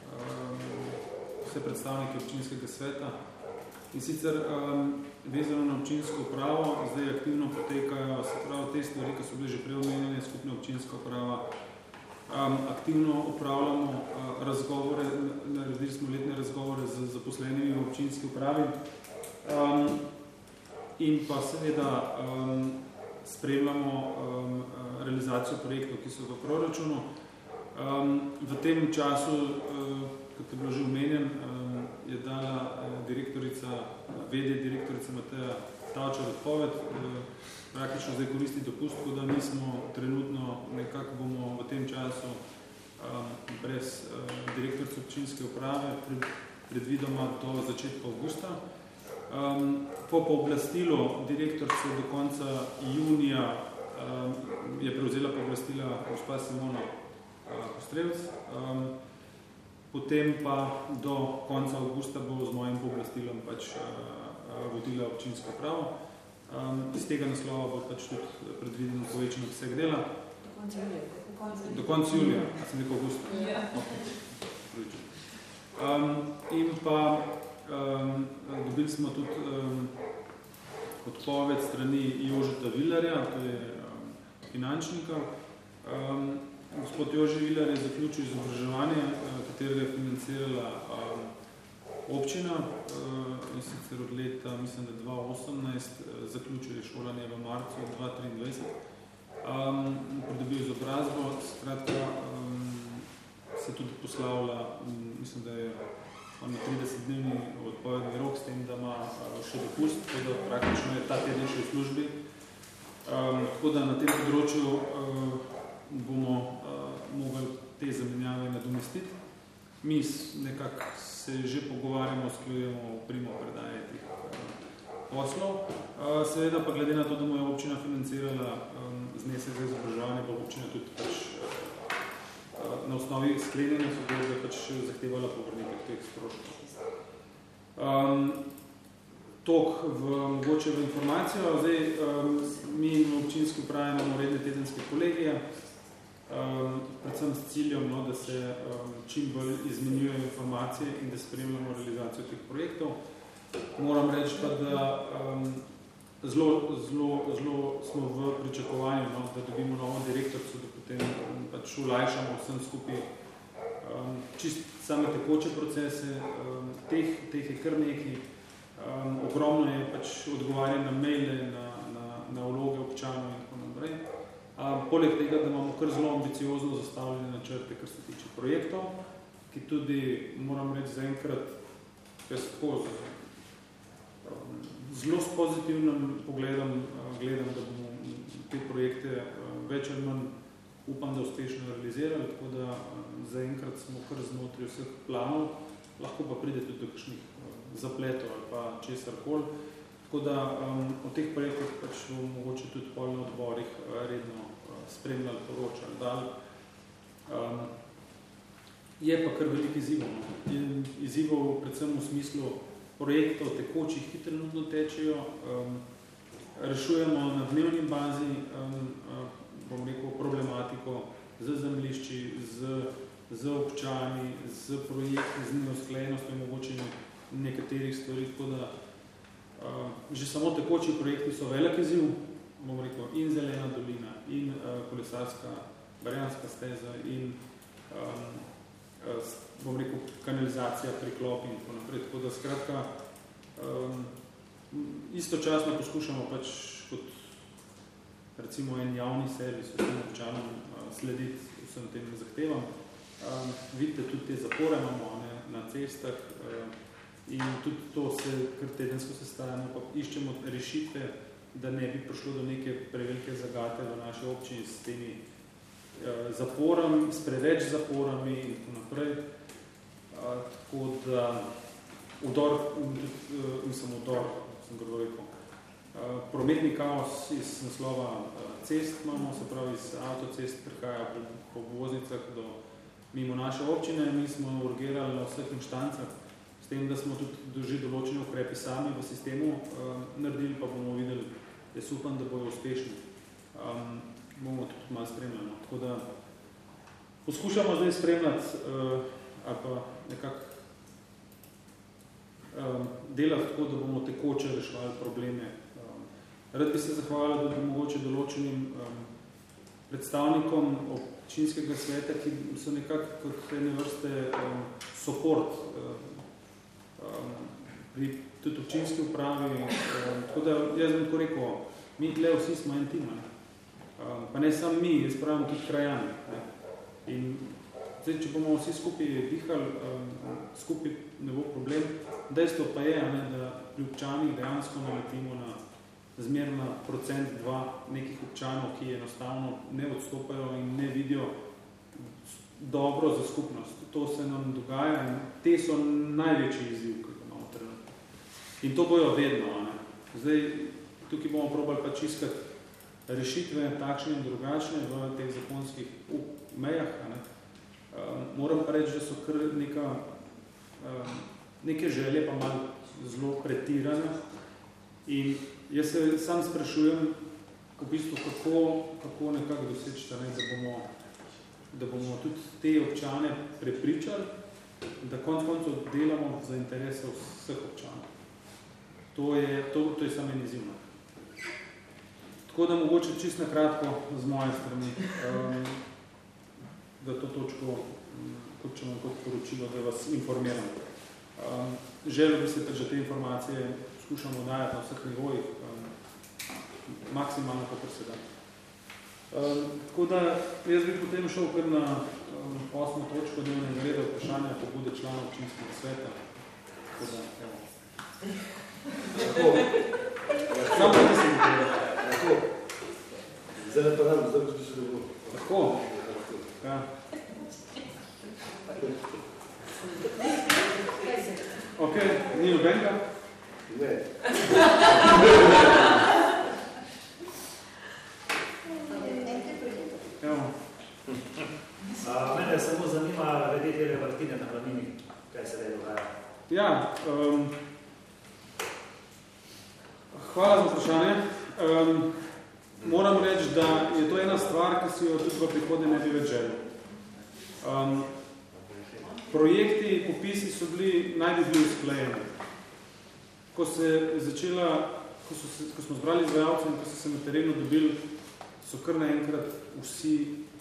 vse predstavnike občinskega sveta. In sicer vezano na občinsko upravo, zdaj aktivno potekajo, se pravi, te stvari, ki so bile že preomenjene, skupna občinska uprava. Aktivno upravljamo razgovore, naredili smo letne razgovore z zaposlenimi v občinski upravi. In pa seveda spremljamo realizacijo projektov, ki so v proračunu. V tem času, kot je bilo že omenjen, je dala direktorica Mateja Tavčar odpoved, praktično zdaj koristi dopust, tako da mi smo trenutno nekako bomo v tem času brez direktorice občinske uprave predvidoma do začetka avgusta. Po pooblastilu direktorice do konca junija je prevzela pooblastila gospa Simona Kostrevc, potem pa do konca avgusta bo z mojim pooblastilom pač vodila občinsko upravo. Iz tega naslova bo pač tudi predvideno povečano vseh dela. Do konca julija, sem rekel avgusta. In pa dobili smo tudi odpoved strani Jožeta Vilarja, to je finančnika. Gospod Jože Vilar je zaključil izobraževanje, katerega je financirala občina, in sicer od leta, mislim, da 2018, zaključil je šolanje v marcu 2023. Pridobil izobrazbo, skratka se tudi poslavlja, mislim, da je na 30-dnevni odpovedni rok, s tem, da ima še dopust, tako da praktično je ta teden še v službi. Tako da na tem področju bomo mogli te zamenjave nadomestiti. Mi nekako se že pogovarjamo, sklujemo primo predaje teh poslov. Seveda pa glede na to, da mu je občina financirala znesek za izobraževanje, pa občina tudi pač na osnovi sklenjene pogodbe pač zahtevala povrnitev teh stroškov. Mogoče v informacijo. Zdaj, mi v občinski upravi imamo redne tedenske kolegije, predvsem s ciljem, da se čim bolj izmenjujejo informacije in da spremljamo realizacijo teh projektov. Moram reči pa, da zelo smo v pričakovanju, da dobimo novo direktorico, da potem pač olajšamo vsem skupaj čist same tekoče procese, teh je kar nekaj. Ogromno je pač odgovarjanje na maile, na vloge občanov in tako naprej. Poleg tega, da imamo kar zelo ambiciozno zastavljene načrte, kar se tiče projektov, ki tudi, moram reči, zaenkrat zelo s pozitivnim pogledom gledam, da bomo te projekte več ali manj upam, da uspešno realizirali, tako da zaenkrat smo kar znotraj vseh planov, lahko pa pride tudi do kakšnih zapletov ali pa česarkoli. Tako da o teh projektih pač mogoče tudi pol na odborih redno spremljali, poročali, dali. Je pa kar velik izzivov. Izzivov predvsem v smislu projektov tekočih, ki trenutno tečejo, rešujemo na dnevni bazi, bom rekel, problematiko z zemljišči, z občani, z projekti, z neusklajenostjo mogoče nekaterih stvari, tako da že samo tekoči projekti so velik izziv, bom rekel, in Zelena dolina, in kolesarska Barjanska steza, in bom rekel, kanalizacija, priklop in tako naprej. Tako da skratka, istočasno poskušamo pač kot recimo en javni servis vsem občanom slediti vsem tem zahtevam. Vidite, tudi te zapore imamo na cestah in tudi to se kar tedensko sestajamo, pa iščemo rešitve, da ne bi prišlo do neke prevelike zagate v naši občini s temi zaporami, s preveč zaporami in tako naprej. Tako da udor, sem grdo rekel, prometni kaos iz naslova cest imamo, se pravi iz avtocest prihaja po obvoznicah do mimo naše občine. Mi smo urgirali na vseh inštancah, s tem, da smo tudi že določene ukrepe sami v sistemu naredili, pa bomo videli, jaz upam, da bojo uspešni. Bomo tudi malo spremljali. Tako da poskušamo zdaj spremljati ali pa nekako delati tako, da bomo tekoče reševali probleme. Rad bi se zahvalil tudi mogoče določenim predstavnikom občinskega sveta, ki so nekako kot ene vrste support pri tudi občinski upravi, tako da jaz bom tako rekel, mi tle vsi smo en tim, pa ne samo mi, jaz pravim tudi krajani. In zdaj, če bomo vsi skupaj dihali, skupaj ne bo problem, dejstvo pa je, da pri občanih dejansko naletimo na zmerno procent 2 nekih občanov, ki enostavno ne odstopajo in ne vidijo dobro za skupnost. To se nam dogaja in te so največji izziv, ki ga imamo trenutno. In to bojo vedno. Zdaj, tukaj bomo probali pač iskati rešitve takšne in drugačne v teh zakonskih mejah. Moram pa reči, da so kar neke želje pa malo zelo pretirane. In jaz se sam sprašujem, v bistvu, kako nekako doseči, da bomo tudi te občane prepričali, da konec koncev delamo za interese vseh občanov. To je samo en izziv. Tako da mogoče čisto na kratko z moje strani, da to točko hočemo kot poročilo, da vas informiram. Želel bi se, da te informacije skušamo dajati na vseh nivojih, maksimalno kakor se da. Tako da jaz bi potem šel kar na 8. točko dnevnega reda vprašanja pobude članov občinskega sveta. Tako da, evo. Samo da mislim, Tako. Zdaj pa nam, zdaj bi se dobro. Tako. Ja. Ok, ni nobenega? Ne. Mene samo zanima glede tele vrtine na Planini, kaj se da dogaja. Ja, hvala za vprašanje. Moram reči, da je to ena stvar, ki si jo tudi v prihodnje ne bi več želel. Projekti, popisi so naj bi bili usklajeni. Ko smo zbrali izvajalce in ko so se na terenu dobili, so kar naenkrat vsi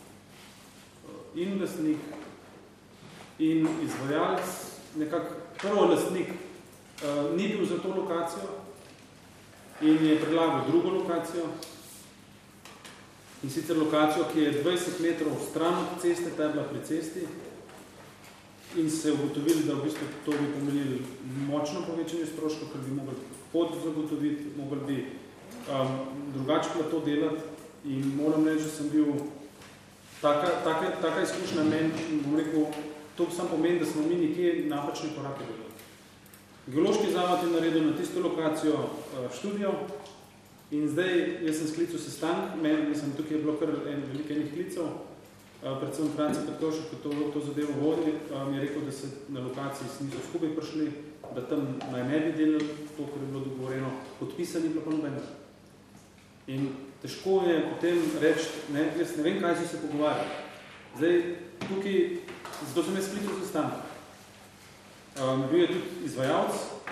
in lastnik in izvajalec, nekako prvo lastnik ni bil za to lokacijo in je predlagal drugo lokacijo. In sicer lokacijo, ki je 20 metrov stran od ceste, ta je bila pri cesti, in se ugotovili, da v bistvu to bi pomenili močno povečanje stroškov, ker bi mogli pot zagotoviti, mogli bi drugače plato delati. In moram reči, da sem bil taka izkušnja meni, bom rekel, to sam pomeni, da smo mi nekje napačne korake delali. Geološki zavod je naredil na tisto lokacijo študijo in zdaj jaz sem sklical sestanek, mislim, tukaj je bilo kar veliko enih klicev, predvsem Franci Petkovšek, ko to zadevo vodi, mi je rekel, da se na lokaciji niso skupaj prišli, da tam naj ne bi delali to, kar je bilo dogovoreno, podpisani pa nobeno. In težko je potem reči, jaz ne vem, kaj so se pogovarjali. Zdaj, tukaj, zato sem jaz sklical sestanek. Bil je tudi izvajalec,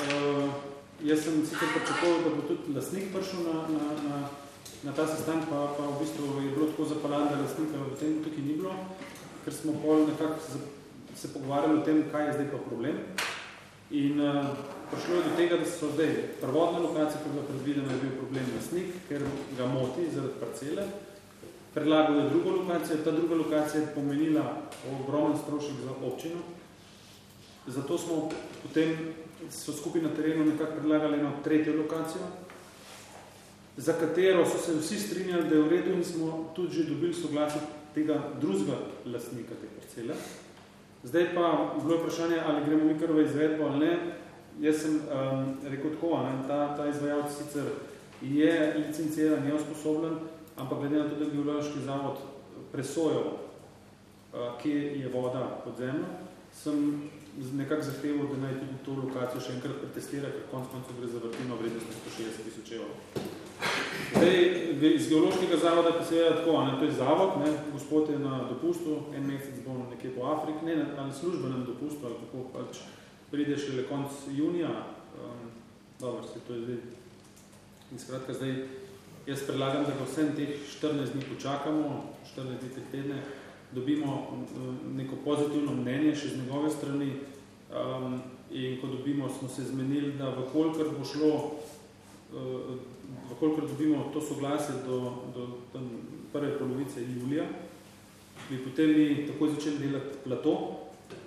jaz sem sicer pričakoval, da bo tudi lastnik prišel na ta sestanek, pa v bistvu je bilo tako zapalano, da lastnika v tem tukaj ni bilo, ker smo pol nekako se pogovarjali o tem, kaj je zdaj pa problem. In prišlo je do tega, da so zdaj prvotna lokacija, ki je bila predvidena, je bil problem lastnik, ker ga moti zaradi parcele. Predlagal je drugo lokacijo, ta druga lokacija je pomenila ogromen strošek za občino. Zato smo potem so skupaj na terenu nekako predlagali eno tretjo lokacijo, za katero so se vsi strinjali, da je v redu in smo tudi že dobili soglasje tega drugega lastnika te parcele. Zdaj pa bilo vprašanje, ali gremo mi kar v izvedbo ali ne. Jaz sem rekel tako, ta izvajalec sicer je licenciran, je usposobljen, ampak glede na to, da Geološki zavod presojal, kje je voda podzemno, sem nekako zahteval, da naj tudi to lokacijo še enkrat pretestira, ker konec gre za vrtino vrednosti 160 000 evrov. Zdaj, iz Geološkega zavoda pa se je tako, to je zavod, gospod je na dopustu, en mesec bo nekje po Afriki, ali službenem dopustu, ali kako pač pride šele konc junija, dobro, se to je zdaj. In skratka, zdaj, jaz predlagam, da ga vsem teh 14 dni počakamo, 14 dni teh tedne, dobimo neko pozitivno mnenje še z njegove strani in ko dobimo, smo se zmenili, da vkolikor bo šlo, vkolikor dobimo to soglasje do prve polovice julija, bi potem mi takoj začeli delati plato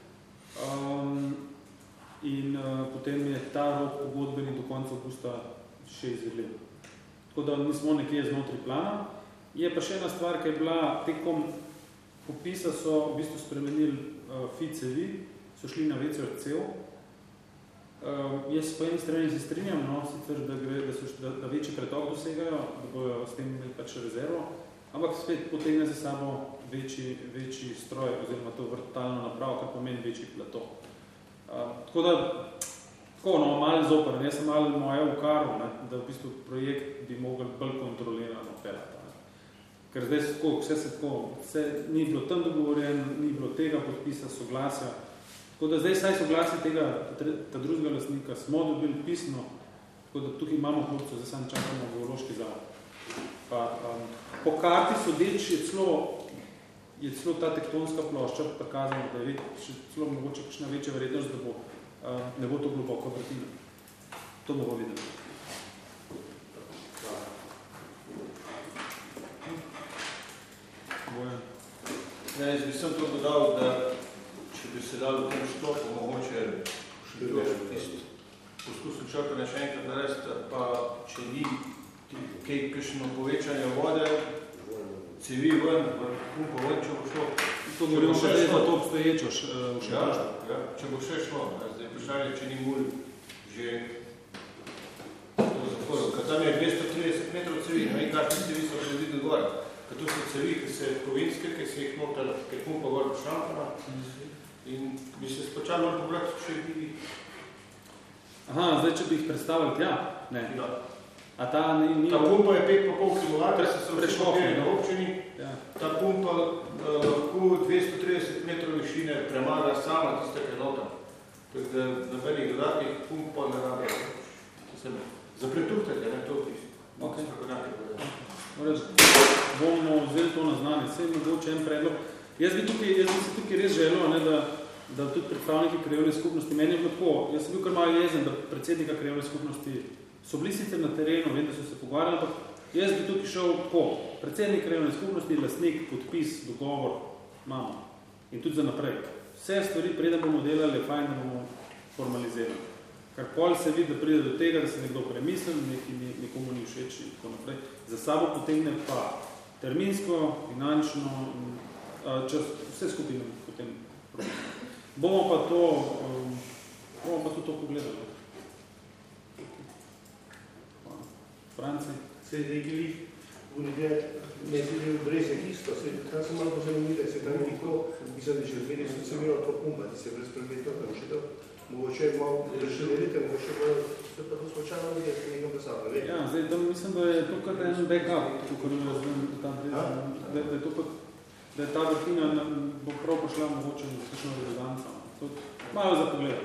in potem je ta rok pogodbeni do konca avgusta še izvedljiv. Tako da nismo nekje znotraj plana. Je pa še ena stvar, ki je bila tekom popisa, so v bistvu spremenili FI-cevi, so šli na večjo cev. Jaz po eni strani se strinjam, no, sicer, da večji pretok dosegajo, da bojo s tem imeli pač rezervo, ampak spet potegne za sabo večji stroj oziroma to vrtalno napravo, kar pomeni večji plato. Tako da, malo zoprn, jaz sem malo moje ukaru, da v bistvu projekt bi mogel bolj kontrolirano pelati. Ker zdaj vse ni bilo tam dogovorjen, ni bilo tega podpisa, soglasja. Tako da zdaj saj soglasje ta drugega lastnika smo dobili pisno, tako da tukaj imamo klubco, zdaj sam čakamo geološki zavod. Po karti sodeč je celo ta tektonska plošča prikazana, da je celo mogoče kakšna večja verjetnost, da ne bo to globoko vrtina. To bomo videli. Jaz bi sem to dodal, da če bi se dal v tem sklopu, mogoče poskusil črpanje še enkrat narediti, pa če ni kakšno povečanje vode, cevi ven, pumpo ven, če bo šlo. To govorimo še za to obstoječo še. Ja, če bo še šlo. Zdaj vprašanje, če ni mulj že to zaporil. Ker tam je 230 metrov cevi, ne vem, kakšne cevi so že videli gor. Ker to so cevi, ki se kovinske, ki se jih notali, ki pumpa gor šampana in bi se spočali malo pobrati, če bi... Aha, zdaj, če bi jih predstavili tja? Ne. Ja. A ta ni... Ta pumpa je 5,5 kW, se vsi na občini. Ja. Ta pumpa lahko 230 metrov višine premaga sama tiste enota. Tako da na velikih dodatnih pumpa ne rade. Za pretuhtanje, ne to tisto. Okay. Bomo vzeli to na znanje. Vse je mogoče en predlog. Jaz bi se tukaj res želel, da tudi predstavniki krajevne skupnosti, meni je bilo tako, jaz sem bil kar malo jezen, da predsednika krajevne skupnosti so bili sicer na terenu, vem, da so se pogovarjali, ampak jaz bi tukaj šel tako, predsednik krajevne skupnosti, lastnik, podpis, dogovor, imamo. In tudi za naprej. Vse stvari, preden bomo delali, je fajn, da bomo formalizirali. Kar pol se vidi, da pride do tega, da se nekdo premisli, nekomu ni všeč in tako naprej. Za sabo potegne pa terminsko, finančno, vse skupine potem problem. Bomo pa to pogledali. Franci? Se je rekli, v ljudje ne tudi v Brezek isto, tam sem malo pozanimljiv, se tam nikdo, mislim, da že odmeri so se imelo to pumpa, ti se brez predmetov rešitev, mogoče malo rešitelite, mogoče se pa to spočalo videti nekaj predstavlja, ne? Ja, zdaj mislim, da je to kar en backup, tukaj da je to pa da je ta vrtina bo prav pošla mogoče v kakšno rezonanco. Malo za pogled.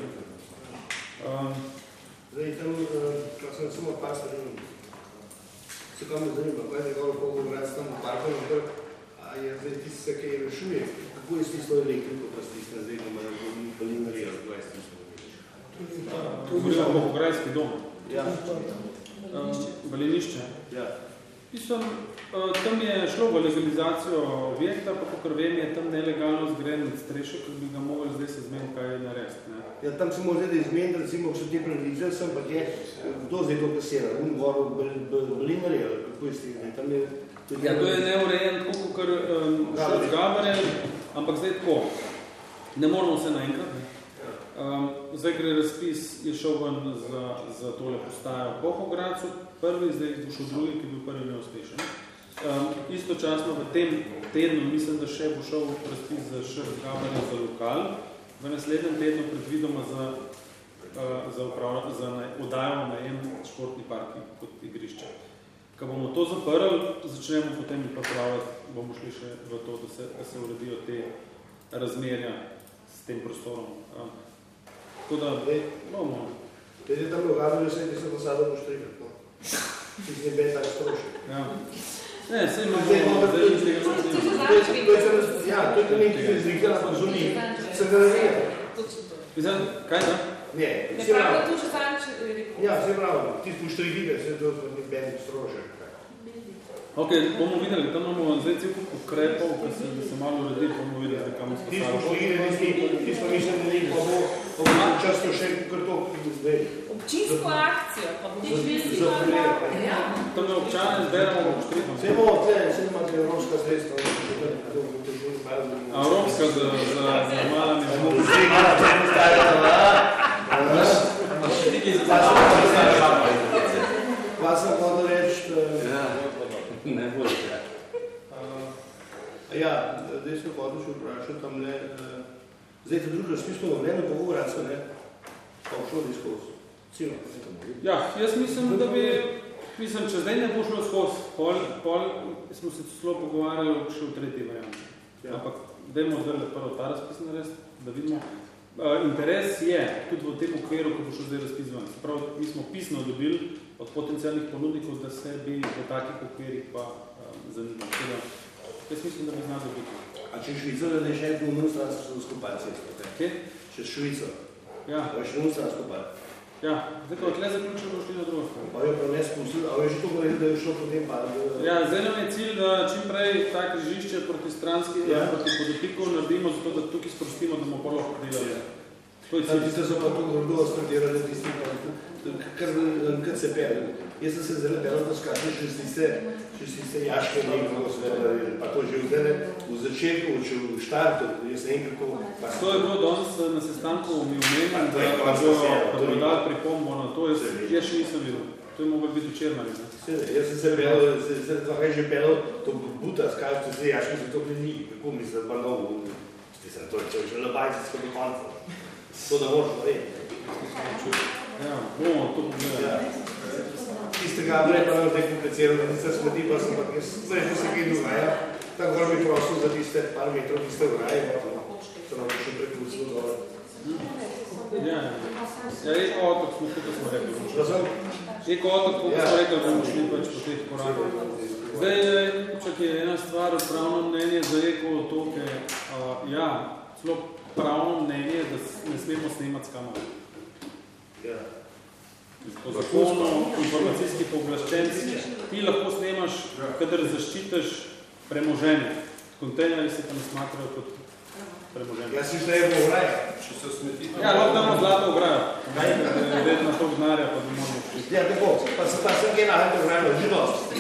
Zdaj tam, kaj sem samo par stvari, se kam me zanima, kaj je nekako koliko vrati tam v parku, a je zdaj tiste, ki je rešuje, kako je s tisto elektriko, pa s tiste zdaj, da imajo balinarija z 20 To govorimo o Bohograjski dom. Ja. Balinišče. Ja. Tam je šlo v legalizacijo objekta, pa kakor vem, je tam nelegalno zgrajen strešek, ki bi ga mogli zdaj se zmeniti, kaj je narediti. Ja, tam se mora zdaj izmeniti, recimo, ko so te predviđali, sem pa je, kdo zdaj to kasira? Unvor Balinari, ali kako je s tem? Ja, to je neurejen, tako kakor šel z Gabarjem, ampak zdaj tako, ne moramo vse naenkrat. Zdaj, ker je razpis, je šel ven za tole postajo v Bohogradcu, prvi, zdaj bo šel drugi, ki je bil prvi neuspešen. Istočasno v tem tednu, mislim, da še bo šel razpis za Gabarja za lokal, v naslednjem tednu predvidoma za oddajo najem športni parki kot igrišče. Ko bomo to zaprli, začnemo potem pripravljati, bomo šli še v to, da se uredijo te razmerja s tem prostorom. Tako da bomo. Zdaj tam v Gabarju se je to sada bo štrikrat, no. Ti z nebe tak strošek. Ja. Ne, se imamo Ja, to je nekaj izrikala pa zuni. Se ga razvija. Kaj da? Ne, ne pravi, da tu še zanč rekel. Ja, se pravi, ti spuštrivide, se to ben strože. Ok, bomo videli, tam imamo zdaj cel kup ukrepov, da se malo uredi, bomo videli, kam smo ti spuštrivide, ti smo mislim, da nekaj pa bo často še kartok zdaj. Občinsko akcijo, pa bo ti tam je občane zberamo obštritno. Se imate evropska sredstva, evropska za malami pa sem hodil reči, ne boš, ja, zdaj sem hodil še vprašal tam le, zdaj te družbe spismo dovoljeno pogovorati, ne, pa v šoli skozi. Ja, jaz mislim, da bi, če zdaj ne bo šlo skozi, pol smo se celo pogovarjali še v tretji varianti. Ja. Ampak dajmo zdaj prvo ta razpis narediti, da vidimo. Interes je tudi v tem okviru, ko bo šel zdaj razpis ven. Prav, mi smo pisno dobili od potencialnih ponudnikov, da se bi v takih okvirih pa zanimali. Jaz mislim, da bi znal dobiti. A če Švico da je še eno monstransko skupaj? Kje? Če Švico. Ja. Pa je še monstransko skupaj. Ja, zdaj ko tle zaključil, bo šli na drugo stvar. Pa jo pa ne spustili, a je že to govorili, da je šlo potem pa... Ja, zdaj nam je cilj, da čim prej ta križišče proti stranski, proti podopiku naredimo, zato da tukaj sprostimo, da bomo pa lahko delali. Tiste so pa tu gordo spredirali, tisti kar se pere. Jaz sem se zelo delal, da skače še tiste jaške nekako sve, pa to že v začetku, če v štartu, jaz ne vem kako... To je bilo danes na sestanku mi omenjam, da bodo dali pripombo na to, jaz še nisem videl. To je mogel biti včermali. Jaz sem se pelal, že pelal to buta, skače tiste jaške, se to ni, kako mislim, pa novo, to je že labajci do konca. To da možno reči. Ja, bomo to pogledali. Tistega prej pa nam zdaj kompliciral, da tiste smeti, pa sem pa verjetno se kaj dogaja. Tako gor bi prosil za tiste par metrov, ki ste v raje, to nam še prekusilo dole. Ja, eko-otok smo, kot smo rekli. Eko-otok, kot smo rekli, bomo šli pač po teh korakih. Zdaj, čak je ena stvar, pravno mnenje za eko-otoke, ja, celo pravno mnenje, da ne smemo snemati s kamero. Ja. Po zakonu, informacijski pooblaščenci, ti lahko snemaš, kadar zaščitaš premoženje. Kontejneri se tam smatrajo kot premoženje. Jaz si zdaj je v ograja. Ja, lahko damo zlato ograjo. Vedno to gnarja, pa bi moramo šli. Ja, tako, pa sem kaj nahajte ograjo, že dost.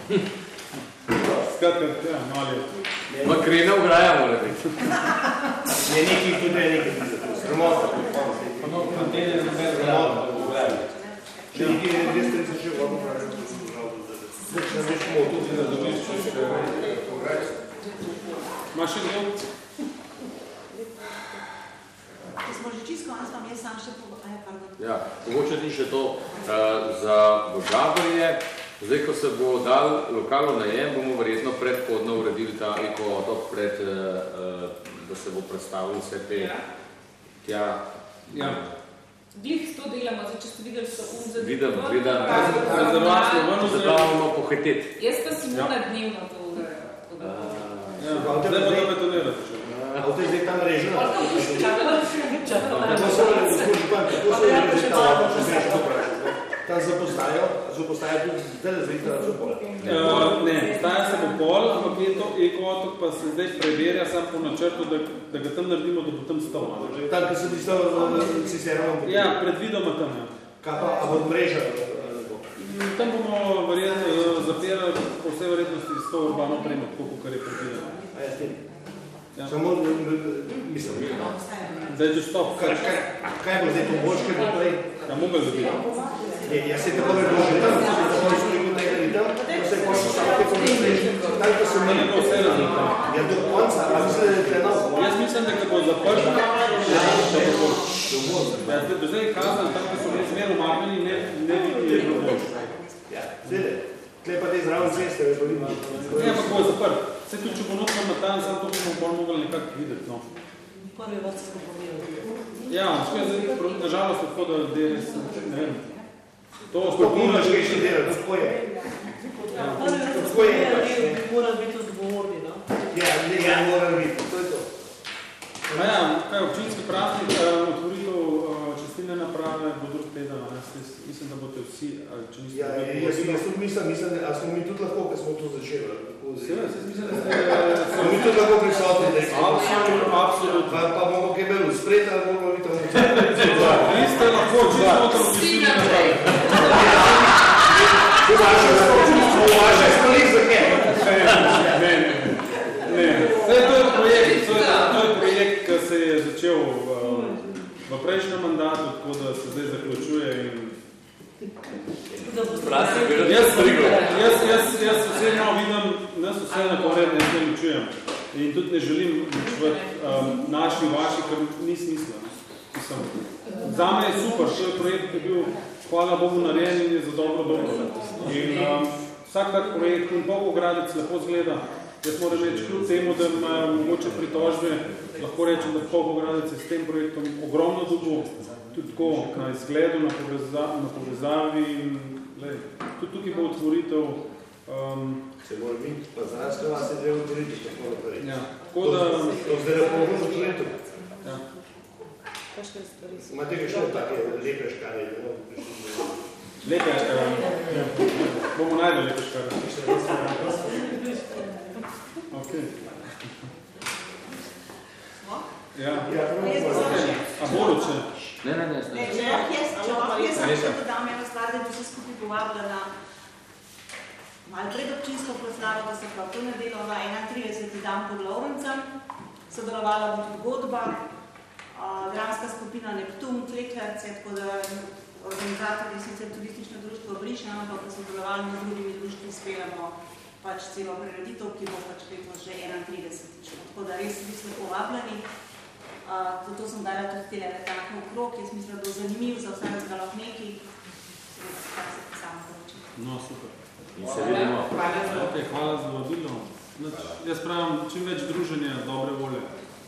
Skratka, ja, mali. Makrena ograja mora biti. Je nekaj tudi nekaj biti. Sramota. Kontejner za me sramota. Če nekaj je 230 še vodo pravi. Zdaj, če nam veš moto, da dobiš še ograjo. Imaš še kdo? Če smo že čisto konc, jaz sam še Ja, mogoče ti še to za Žabrije. Zdaj, ko se bo dal lokalno najem, bomo verjetno predhodno uredili ta eko-otok, da se bo predstavil vse te tja. Ja. Glih to delamo, zdaj, če ste videli, so Vidim, zadavamo pohiteti. Jaz pa si mora dnevno to urejo. Zdaj pa to betonirati. A v tej zdaj tam reženo? Tam zapostajo tudi zdaj zrita zapol. Ne, staja se bo pol, ampak je to eko-otok pa se zdaj preverja sam po načrtu, da ga tam naredimo, da bo tam stal. Tam, ki se tisto cisterno? Ja, predvidoma tam, ja. Kaj pa, a bo mreža? Tam bomo verjetno zapirali po vsej verjetnosti s to urbano opremo, tako kar je predvideno. A ja, s tem? Samo, mislim, zdaj dostop. Kaj bo zdaj to boljške bo prej? Ja, mogel da biti. Jaz se tako ne božem tam, tako ne božem tam, pa se pa postavke po mreži. Tam, ko se meni vse rezultat. Ja, do konca, a mislim, da je trenal? Jaz mislim, da bo zaprt, do zdaj je kazan, tam, ko so bili zmer umaknjeni, ne bi je bilo boljše. Ja, zdaj, tle pa te zraven ceste, veš, bolj ima. Ne, pa bo zaprt. Vse tudi, če bo nočno natan, samo to bomo bolj mogli nekako videti, no. Prvi vas se pomerili. Ja, na žalost tako, da je res, ne vem. To spokojno še še delati, tako je. Tako je. Mora biti odgovorni, no? Ja, mora biti, to je to. Ja, kaj občinski praznik, otvoritev jaz tudi mislim, a smo mi tudi lahko, ker smo to začeli. Smo mi tudi lahko prisotni, da je absolutno. Pa bomo kaj bolj uspred, ali bomo videti v Vi ste lahko čisto vsi naprej. V vaše stolih za kaj? Ne. To je projekt, ki se je začel v prejšnjem mandatu, tako da se zdaj zaključuje in Jaz osebno vidim, nas vse na povred ne zaključujem in tudi ne želim učvati naši, vaši, ker ni smisla. Zame je super, to je projekt, ki je bil, hvala Bogu, narejen in je za dobro. In vsak tak projekt in Bogogradec lepo zgleda. Jaz moram reči, kljub temu, da imajo mogoče pritožbe, lahko rečem, da Bogogradec je s tem projektom ogromno dobil, tudi tako na izgledu, na povezavi in tudi tukaj bo otvoritev. Se mora biti, pa Zranska vas je treba otvoriti, tako naprej. Ja, tako da... To zdaj je pomožno čletu. Ja. Imate ga še take lepe škare? Lepe, bomo najdel lepe škare. Ok. Ja. A Boruče? Ne. Če lahko jaz samo dodam eno stvar, da bi se skupaj povabila na malo predobčinsko proslavo, da se pa to nedelo na 31. dan pod Lovrencem. Sodelovala bo tudi godba, dramska skupina Neptun, Kleklerce, tako da organizatorji sicer turistično društvo Brišan, ampak pa sodelovali med drugimi društvi speljamo pač celo prireditev, ki bo pač letos že 31. Tako da res ste povabljeni. Zato sem dala tudi tele letake okrog, jaz mislim, da bo zanimiv za vse razgalov neki, kar se samo poročim. No, super. In se vidimo. Hvala za vabilo. Jaz pravim, čim več druženja, dobre volje.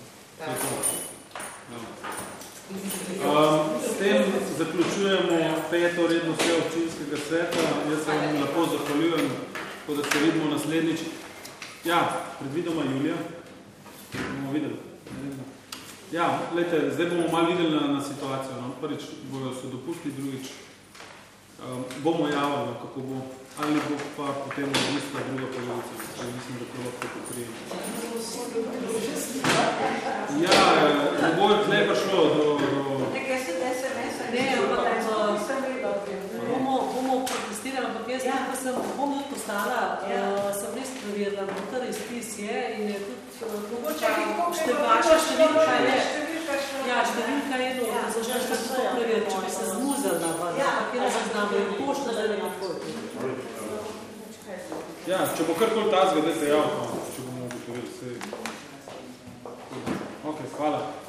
S tem zaključujemo 5. redno sejo občinskega sveta. Jaz se vam lepo zahvaljujem, tako da se vidimo naslednjič. Ja, predvidoma Julija. Bomo videli. Ja, glejte, zdaj bomo malo videli na situacijo. No? Prvič bojo se dopusti, drugič bomo javili, kako bo. Ali bo pa potem odvisla druga polovica. Mislim, da to lahko pokrijem. Ja, ne bo tle pa šlo do... Nekaj se SMS-a. Ne, bomo protestirali, ampak jaz pa sem bom tudi postala, sem res preverila, notar izpis je in je tudi mogoče vaša številka je. Ja, številka je dobro, zašto se to preveriti, če bi se zmuzali na vas, ampak jaz se znam, da je pošta za nekaj fotki. Ja, če bo karkoli tazga, dajte javno, če bomo ugotovili vse. Ok, hvala.